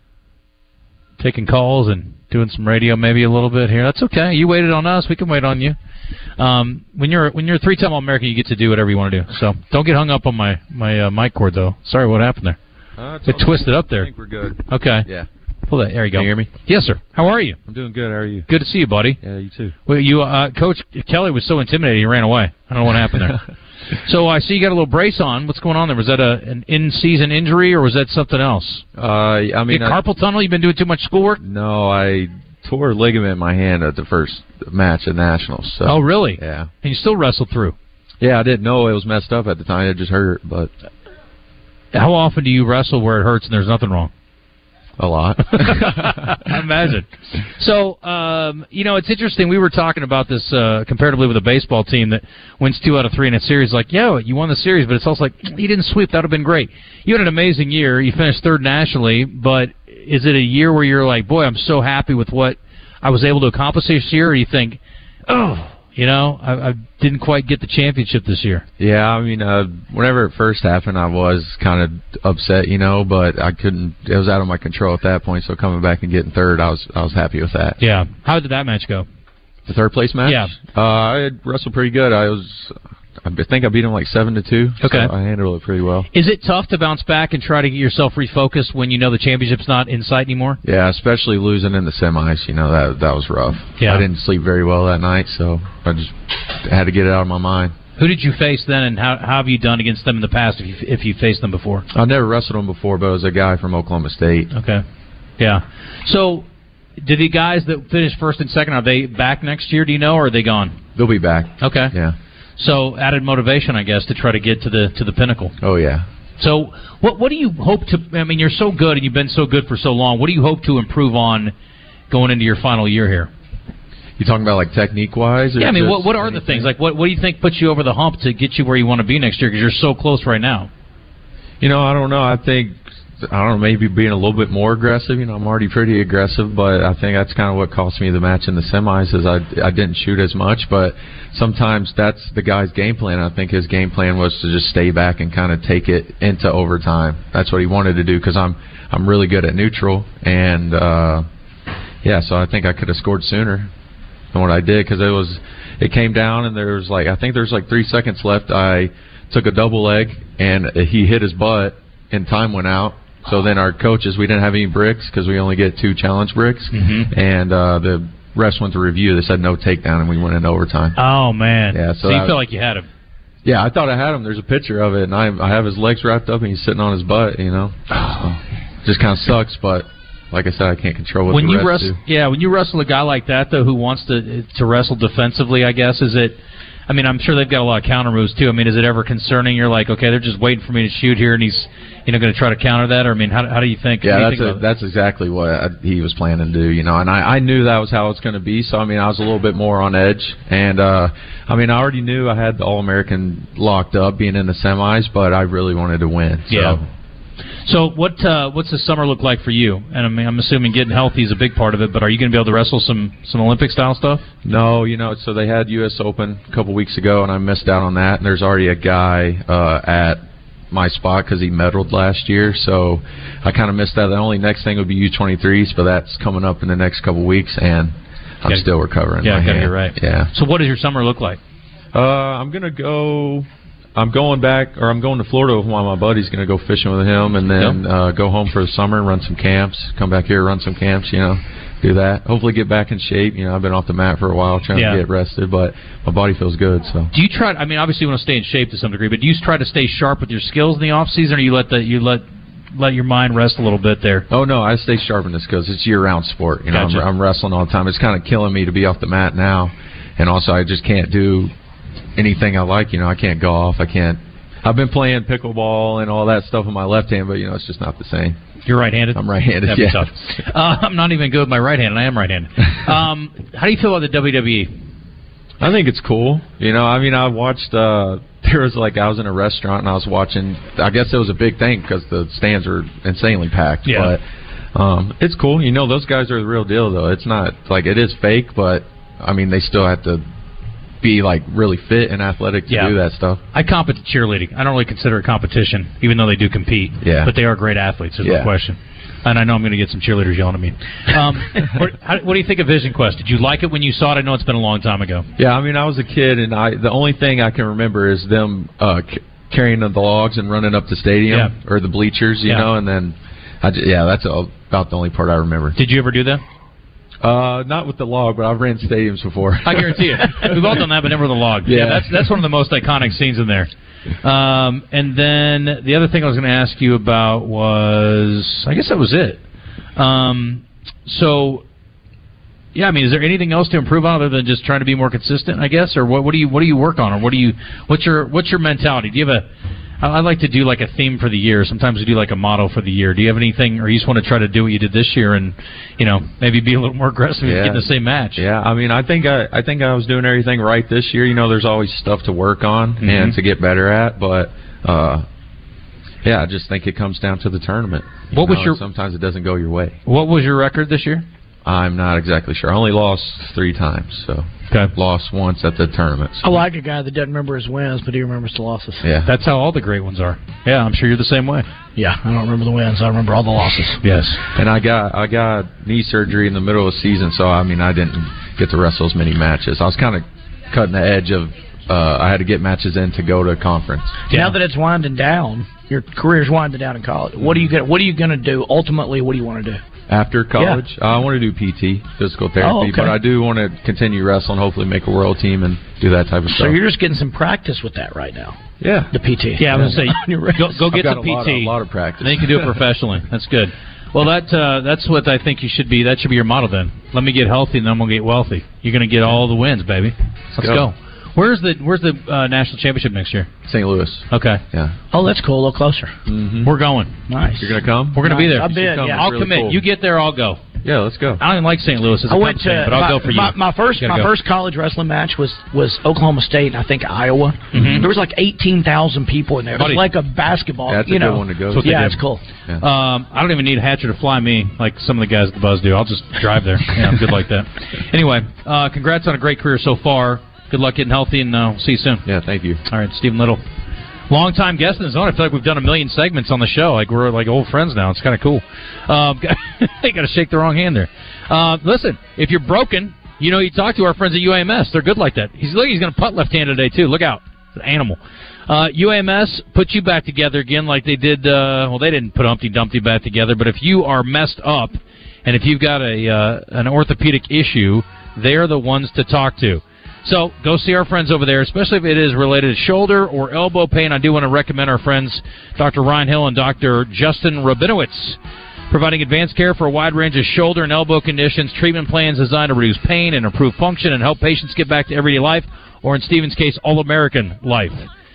taking calls and doing some radio maybe a little bit here. That's okay. You waited on us. We can wait on you. Um, when you're when you're a three-time All-American, you get to do whatever you want to do. So don't get hung up on my, my uh, mic cord, though. Sorry, what happened there? Uh, it twisted up there. I think we're good. Okay. Yeah. Pull that. There you go. Can you hear me? Yes, sir. How are you? I'm doing good. How are you? Good to see you, buddy. Yeah, you too. Well, you, uh, Coach Kelly was so intimidated he ran away. I don't know what happened there. So I see you got a little brace on. What's going on there? Was that a, an in-season injury or was that something else? Uh, I mean, you carpal tunnel. You've been doing too much schoolwork. No, I tore a ligament in my hand at the first match at Nationals. So. Oh, really? Yeah. And you still wrestled through? Yeah, I didn't know it was messed up at the time. It just hurt. But how often do you wrestle where it hurts and there's nothing wrong? A lot. I imagine. So, um, you know, it's interesting. We were talking about this uh, comparatively with a baseball team that wins two out of three in a series. Like, yeah, you won the series, but it's also like, you didn't sweep. That would have been great. You had an amazing year. You finished third nationally, but is it a year where you're like, boy, I'm so happy with what I was able to accomplish this year? Or you think, oh, you know, I, I didn't quite get the championship this year? Yeah, I mean, uh, whenever it first happened, I was kind of upset, you know, but I couldn't. It was out of my control at that point. So coming back and getting third, I was I was happy with that. Yeah. How did that match go? The third place match? Yeah. Uh, I had wrestled pretty good. I was. I think I beat him like seven to two. Okay. So I handled it pretty well. Is it tough to bounce back and try to get yourself refocused when you know the championship's not in sight anymore? Yeah, especially losing in the semis. You know, that that was rough. Yeah. I didn't sleep very well that night, so I just had to get it out of my mind. Who did you face then, and how, how have you done against them in the past if you, if you faced them before? I've never wrestled them before, but it was a guy from Oklahoma State. Okay. Yeah. So, did the guys that finished first and second, are they back next year, do you know, or are they gone? They'll be back. Okay. Yeah. So, added motivation, I guess, to try to get to the to the pinnacle. Oh, yeah. So, what what do you hope to, I mean, you're so good and you've been so good for so long. What do you hope to improve on going into your final year here? You talking about like technique wise? Yeah, I mean, what what are the things? Like, what what do you think puts you over the hump to get you where you want to be next year? Because you're so close right now. You know, I don't know. I think, I don't know, maybe being a little bit more aggressive. You know, I'm already pretty aggressive, but I think that's kind of what cost me the match in the semis is I, I didn't shoot as much, but sometimes that's the guy's game plan. I think his game plan was to just stay back and kind of take it into overtime. That's what he wanted to do because I'm, I'm really good at neutral, and, uh, yeah, so I think I could have scored sooner than what I did because it was, it came down and there was like, I think there's like three seconds left. I took a double leg and he hit his butt and time went out. So then our coaches, we didn't have any bricks because we only get two challenge bricks. Mm-hmm. And uh, the refs went to review. They said no takedown, and we went into overtime. Oh, man. Yeah, so, so you I, feel like you had him. Yeah, I thought I had him. There's a picture of it, and I I have his legs wrapped up, and he's sitting on his butt, you know. So, just kind of sucks, but like I said, I can't control what when the you refs wrestle, do. Yeah, when you wrestle a guy like that, though, who wants to to wrestle defensively, I guess, is it... I mean, I'm sure they've got a lot of counter moves, too. I mean, is it ever concerning? You're like, okay, they're just waiting for me to shoot here, and he's, you know, going to try to counter that? Or, I mean, how, how do you think? Yeah, you that's think a, that's exactly what I, he was planning to do, you know, and I, I knew that was how it's going to be, so, I mean, I was a little bit more on edge. And, uh, I mean, I already knew I had the All-American locked up being in the semis, but I really wanted to win. So. Yeah. So what uh, what's the summer look like for you? And I mean, I'm assuming getting healthy is a big part of it, but are you going to be able to wrestle some, some Olympic-style stuff? No, you know, so they had U S Open a couple weeks ago, and I missed out on that. And there's already a guy uh, at my spot because he medaled last year, so I kind of missed that. The only next thing would be U twenty-threes, but that's coming up in the next couple weeks, and I'm gotta, still recovering. Yeah, my gotta hand. get right. Yeah. So what does your summer look like? Uh, I'm going to go... I'm going back, or I'm going to Florida with one of my buddies, going to go fishing with him, and then yep. uh, go home for the summer and run some camps, come back here, run some camps, you know, do that. Hopefully get back in shape. You know, I've been off the mat for a while trying yeah. to get rested, but my body feels good. So. Do you try, I mean, obviously you want to stay in shape to some degree, but do you try to stay sharp with your skills in the off-season, or you let the, you let let your mind rest a little bit there? Oh, no, I stay sharp in this because it's year-round sport. You know, gotcha. I'm, I'm wrestling all the time. It's kind of killing me to be off the mat now, and also I just can't do anything I like. You know, I can't golf, I can't. I've been playing pickleball and all that stuff with my left hand, but, you know, it's just not the same. You're right-handed? I'm right-handed, That'd be yeah. tough. Uh, I'm not even good with my right hand, and I am right-handed. Um, how do you feel about the W W E? I think it's cool. You know, I mean, I watched uh, there was like I was in a restaurant and I was watching. I guess it was a big thing because the stands were insanely packed. Yeah. But um, it's cool. You know, those guys are the real deal, though. It's not like it is fake, but I mean, they still have to be like really fit and athletic to Yeah. do that stuff. I comp it to cheerleading. I don't really consider it competition, even though they do compete. Yeah. But they are great athletes, there's Yeah. no question. And I know I'm going to get some cheerleaders yelling at me. Um, what, how, what do you think of Vision Quest? Did you like it when you saw it? I know it's been a long time ago. Yeah, I mean, I was a kid, and I the only thing I can remember is them uh, c- carrying the logs and running up the stadium Yeah. or the bleachers, you Yeah. know, and then, I j- yeah, that's all, about the only part I remember. Did you ever do that? Uh, not with the log, but I've ran stadiums before. I guarantee it. We've all done that, but never with a log. Yeah. that's that's one of the most iconic scenes in there. Um, and then the other thing I was going to ask you about was, I guess that was it. Um, so, yeah, I mean, is there anything else to improve on other than just trying to be more consistent, I guess, or what? What do you what do you work on, or what do you what's your what's your mentality? Do you have a I I like to do like a theme for the year. Sometimes we do like a motto for the year. Do you have anything, or you just want to try to do what you did this year and, you know, maybe be a little more aggressive and get in the same match? Yeah, I mean, I think I, I think I was doing everything right this year. You know, there's always stuff to work on Mhm. and to get better at, but uh, yeah, I just think it comes down to the tournament. You What was know, your- Sometimes it doesn't go your way. What was your record this year? I'm not exactly sure. I only lost three times, so okay. lost once at the tournament. I like a guy that doesn't remember his wins, but he remembers the losses. Yeah, that's how all the great ones are. Yeah, I'm sure you're the same way. Yeah, I don't remember the wins. I remember all the losses. Yes. And I got I got knee surgery in the middle of the season, so I mean I didn't get to wrestle as many matches. I was kind of cutting the edge of uh, I had to get matches in to go to a conference. Now that it's winding down, your career's winding down in college. What are you gonna What are you going to do ultimately? What do you want to do? After college, uh, I want to do P T, physical therapy, Oh, okay. but I do want to continue wrestling, hopefully make a world team and do that type of So stuff. you're just getting some practice with that right now. Yeah. The P T. Yeah, I was going to You're say, go, go I've get got some a lot P T. of- a lot of practice. Then you can do it professionally. That's good. Well, that uh, that's what I think you should be. That should be your motto then. Let me get healthy, and then I'm going to get wealthy. You're going to get all the wins, baby. Let's go. go. Where's the Where's the uh, national championship next year? Saint Louis. Okay. Yeah. Oh, that's cool. A little closer. Mm-hmm. We're going. Nice. You're going to come? We're going to be Nice. there. I've been, yeah. I'll It's really commit. cool. You get there, I'll go. Yeah, let's go. I don't even like Saint Louis as a I went Cubs to fan, but I'll my, go for you. my, my first You gotta my go. first college wrestling match was was Oklahoma State and I think Iowa. Mhm. There was like eighteen thousand people in there. It was Buddy. like a basketball. That's a you good know. one to go That's what to. they Yeah, do. it's cool. Yeah. Um, I don't even need Hatcher to fly me like some of the guys at the Buzz do. I'll just drive there. Yeah, I'm good like that. Anyway, uh, congrats on a great career so far. Good luck getting healthy, and uh, we'll see you soon. Yeah, thank you. All right, Stephen Little. Long-time guest in the zone. I feel like we've done a million segments on the show. Like we're like old friends now. It's kind of cool. Um, I got to shake the wrong hand there. Uh, listen, if you're broken, you know you talk to our friends at U A M S. They're good like that. He's look. He's going to putt left-handed today too. Look out, it's an animal. Uh, U A M S put you back together again, like they did. Uh, well, they didn't put Humpty Dumpty back together, but if you are messed up, and if you've got a uh, an orthopedic issue, they are the ones to talk to. So go see our friends over there, especially if it is related to shoulder or elbow pain. I do want to recommend our friends, Doctor Ryan Hill and Doctor Justin Rabinowitz, providing advanced care for a wide range of shoulder and elbow conditions, treatment plans designed to reduce pain and improve function and help patients get back to everyday life, or in Stephen's case, all-American life.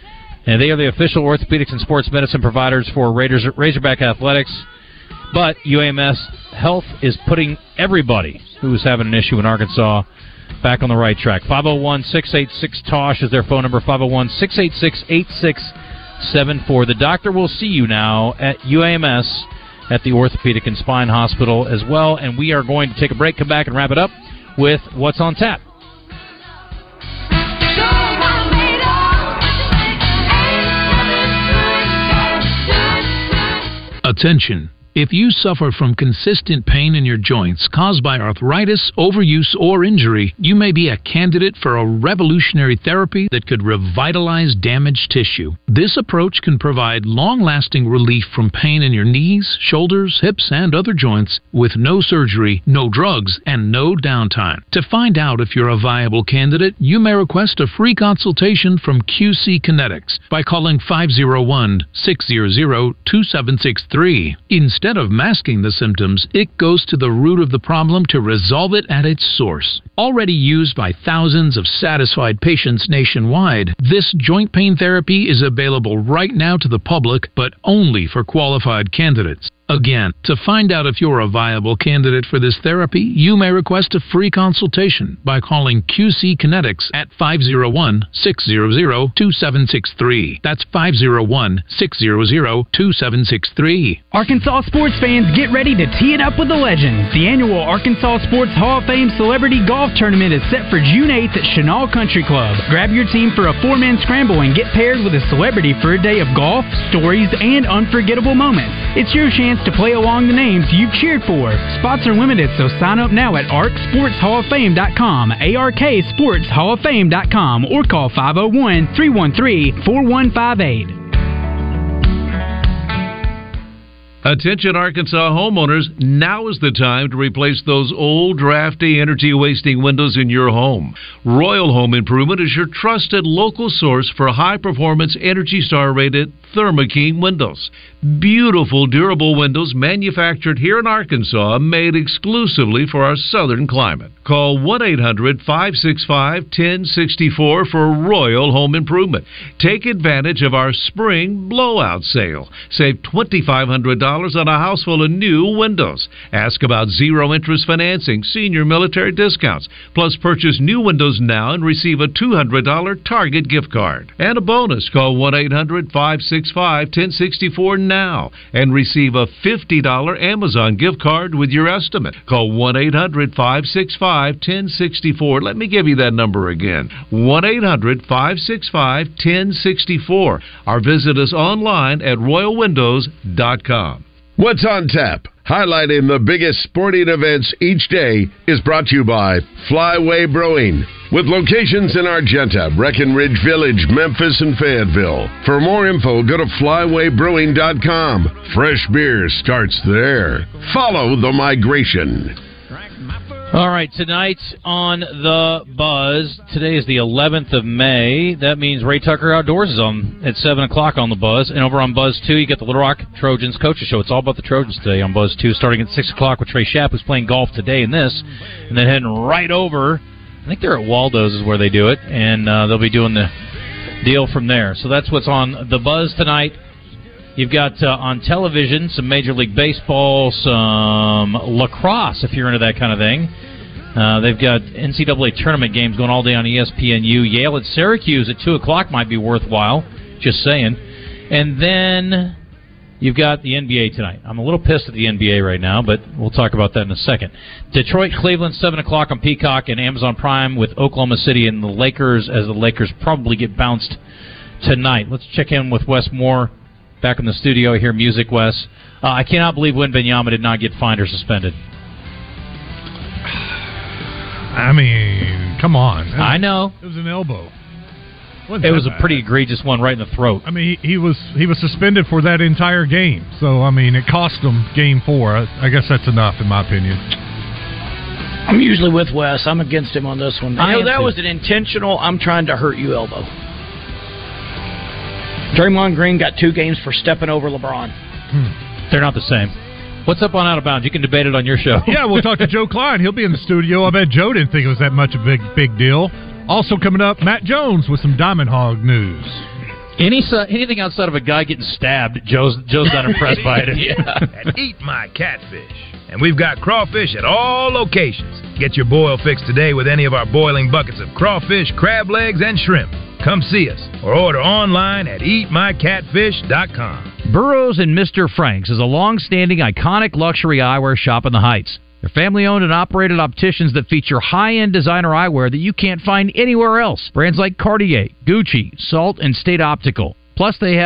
And they are the official orthopedics and sports medicine providers for Raiders, Razorback Athletics. But U A M S Health is putting everybody who's having an issue in Arkansas back on the right track. five oh one, six eight six, T O S H is their phone number, five oh one, six eight six, eight six seven four. The doctor will see you now at U A M S at the Orthopedic and Spine Hospital as well. And we are going to take a break, come back, and wrap it up with What's on Tap. Attention. If you suffer from consistent pain in your joints caused by arthritis, overuse, or injury, you may be a candidate for a revolutionary therapy that could revitalize damaged tissue. This approach can provide long-lasting relief from pain in your knees, shoulders, hips, and other joints with no surgery, no drugs, and no downtime. To find out if you're a viable candidate, you may request a free consultation from Q C Kinetics by calling five oh one, six hundred, two seven six three. Instead of masking the symptoms, it goes to the root of the problem to resolve it at its source. Already used by thousands of satisfied patients nationwide, this joint pain therapy is available right now to the public, but only for qualified candidates. Again, to find out if you're a viable candidate for this therapy, you may request a free consultation by calling Q C Kinetics at five oh one, six hundred, two seven six three. That's five oh one, six hundred, two seven six three. Arkansas sports fans, get ready to tee it up with the legends. The annual Arkansas Sports Hall of Fame Celebrity Golf Tournament is set for June eighth at Chenal Country Club. Grab your team for a four-man scramble and get paired with a celebrity for a day of golf, stories, and unforgettable moments. It's your chance to play along the names you've cheered for. Spots are limited, so sign up now at arc sports hall of fame dot com, A R K sports hall of fame dot com, or call five oh one, three one three, four one five eight. Attention Arkansas homeowners, now is the time to replace those old, drafty, energy-wasting windows in your home. Royal Home Improvement is your trusted local source for high-performance, Energy Star-rated Thermo King windows. Beautiful, durable windows manufactured here in Arkansas, made exclusively for our southern climate. Call one eight hundred, five six five, one oh six four for Royal Home Improvement. Take advantage of our spring blowout sale. Save two thousand five hundred dollars on a house full of new windows. Ask about zero-interest financing, senior military discounts. Plus, purchase new windows now and receive a two hundred dollars Target gift card. And a bonus, call one eight hundred, five six five, one oh six four now and receive a fifty dollars Amazon gift card with your estimate. Call one eight hundred, five six five, one oh six four. Let me give you that number again. one eight hundred, five six five, one oh six four. Or visit us online at royal windows dot com. What's on tap? Highlighting the biggest sporting events each day is brought to you by Flyway Brewing, with locations in Argenta, Breckenridge Village, Memphis, and Fayetteville. For more info, go to flyway brewing dot com. Fresh beer starts there. Follow the migration. All right, tonight on The Buzz. Today is the eleventh of May. That means Ray Tucker Outdoors is on at seven o'clock on The Buzz. And over on Buzz two, you get the Little Rock Trojans Coaches Show. It's all about the Trojans today on Buzz two, starting at six o'clock with Trey Schapp, who's playing golf today in this. And then heading right over, I think they're at Waldo's is where they do it, and uh, they'll be doing the deal from there. So that's what's on The Buzz tonight. You've got uh, on television some Major League Baseball, some lacrosse, if you're into that kind of thing. Uh, they've got N C double A tournament games going all day on E S P N U. Yale at Syracuse at two o'clock might be worthwhile, just saying. And then you've got the N B A tonight. I'm a little pissed at the N B A right now, but we'll talk about that in a second. Detroit, Cleveland, seven o'clock on Peacock and Amazon Prime with Oklahoma City and the Lakers, as the Lakers probably get bounced tonight. Let's check in with Wes Moore. Back in the studio, hear music, Wes. Uh, I cannot believe Wembanyama did not get fined or suspended. I mean, come on. I know. It was an elbow. Wasn't it was bad. A pretty egregious one right in the throat. I mean, he, he was he was suspended for that entire game. So, I mean, it cost him game four. I, I guess that's enough, in my opinion. I'm usually with Wes. I'm against him on this one. I know that was an intentional, I'm trying to hurt you elbow. Draymond Green got two games for stepping over LeBron. Hmm. They're not the same. What's up on Out of Bounds? You can debate it on your show. Yeah, we'll talk to Joe Klein. He'll be in the studio. I bet Joe didn't think it was that much of a big, big deal. Also coming up, Matt Jones with some Diamond Hog news. Any anything outside of a guy getting stabbed, Joe's Joe's not impressed by it. Yeah. And Eat My Catfish. And we've got crawfish at all locations. Get your boil fix today with any of our boiling buckets of crawfish, crab legs, and shrimp. Come see us or order online at eat my catfish dot com. Burroughs and Mister Franks is a long-standing, iconic luxury eyewear shop in the Heights. They're family-owned and operated opticians that feature high-end designer eyewear that you can't find anywhere else. Brands like Cartier, Gucci, Salt, and State Optical. Plus, they have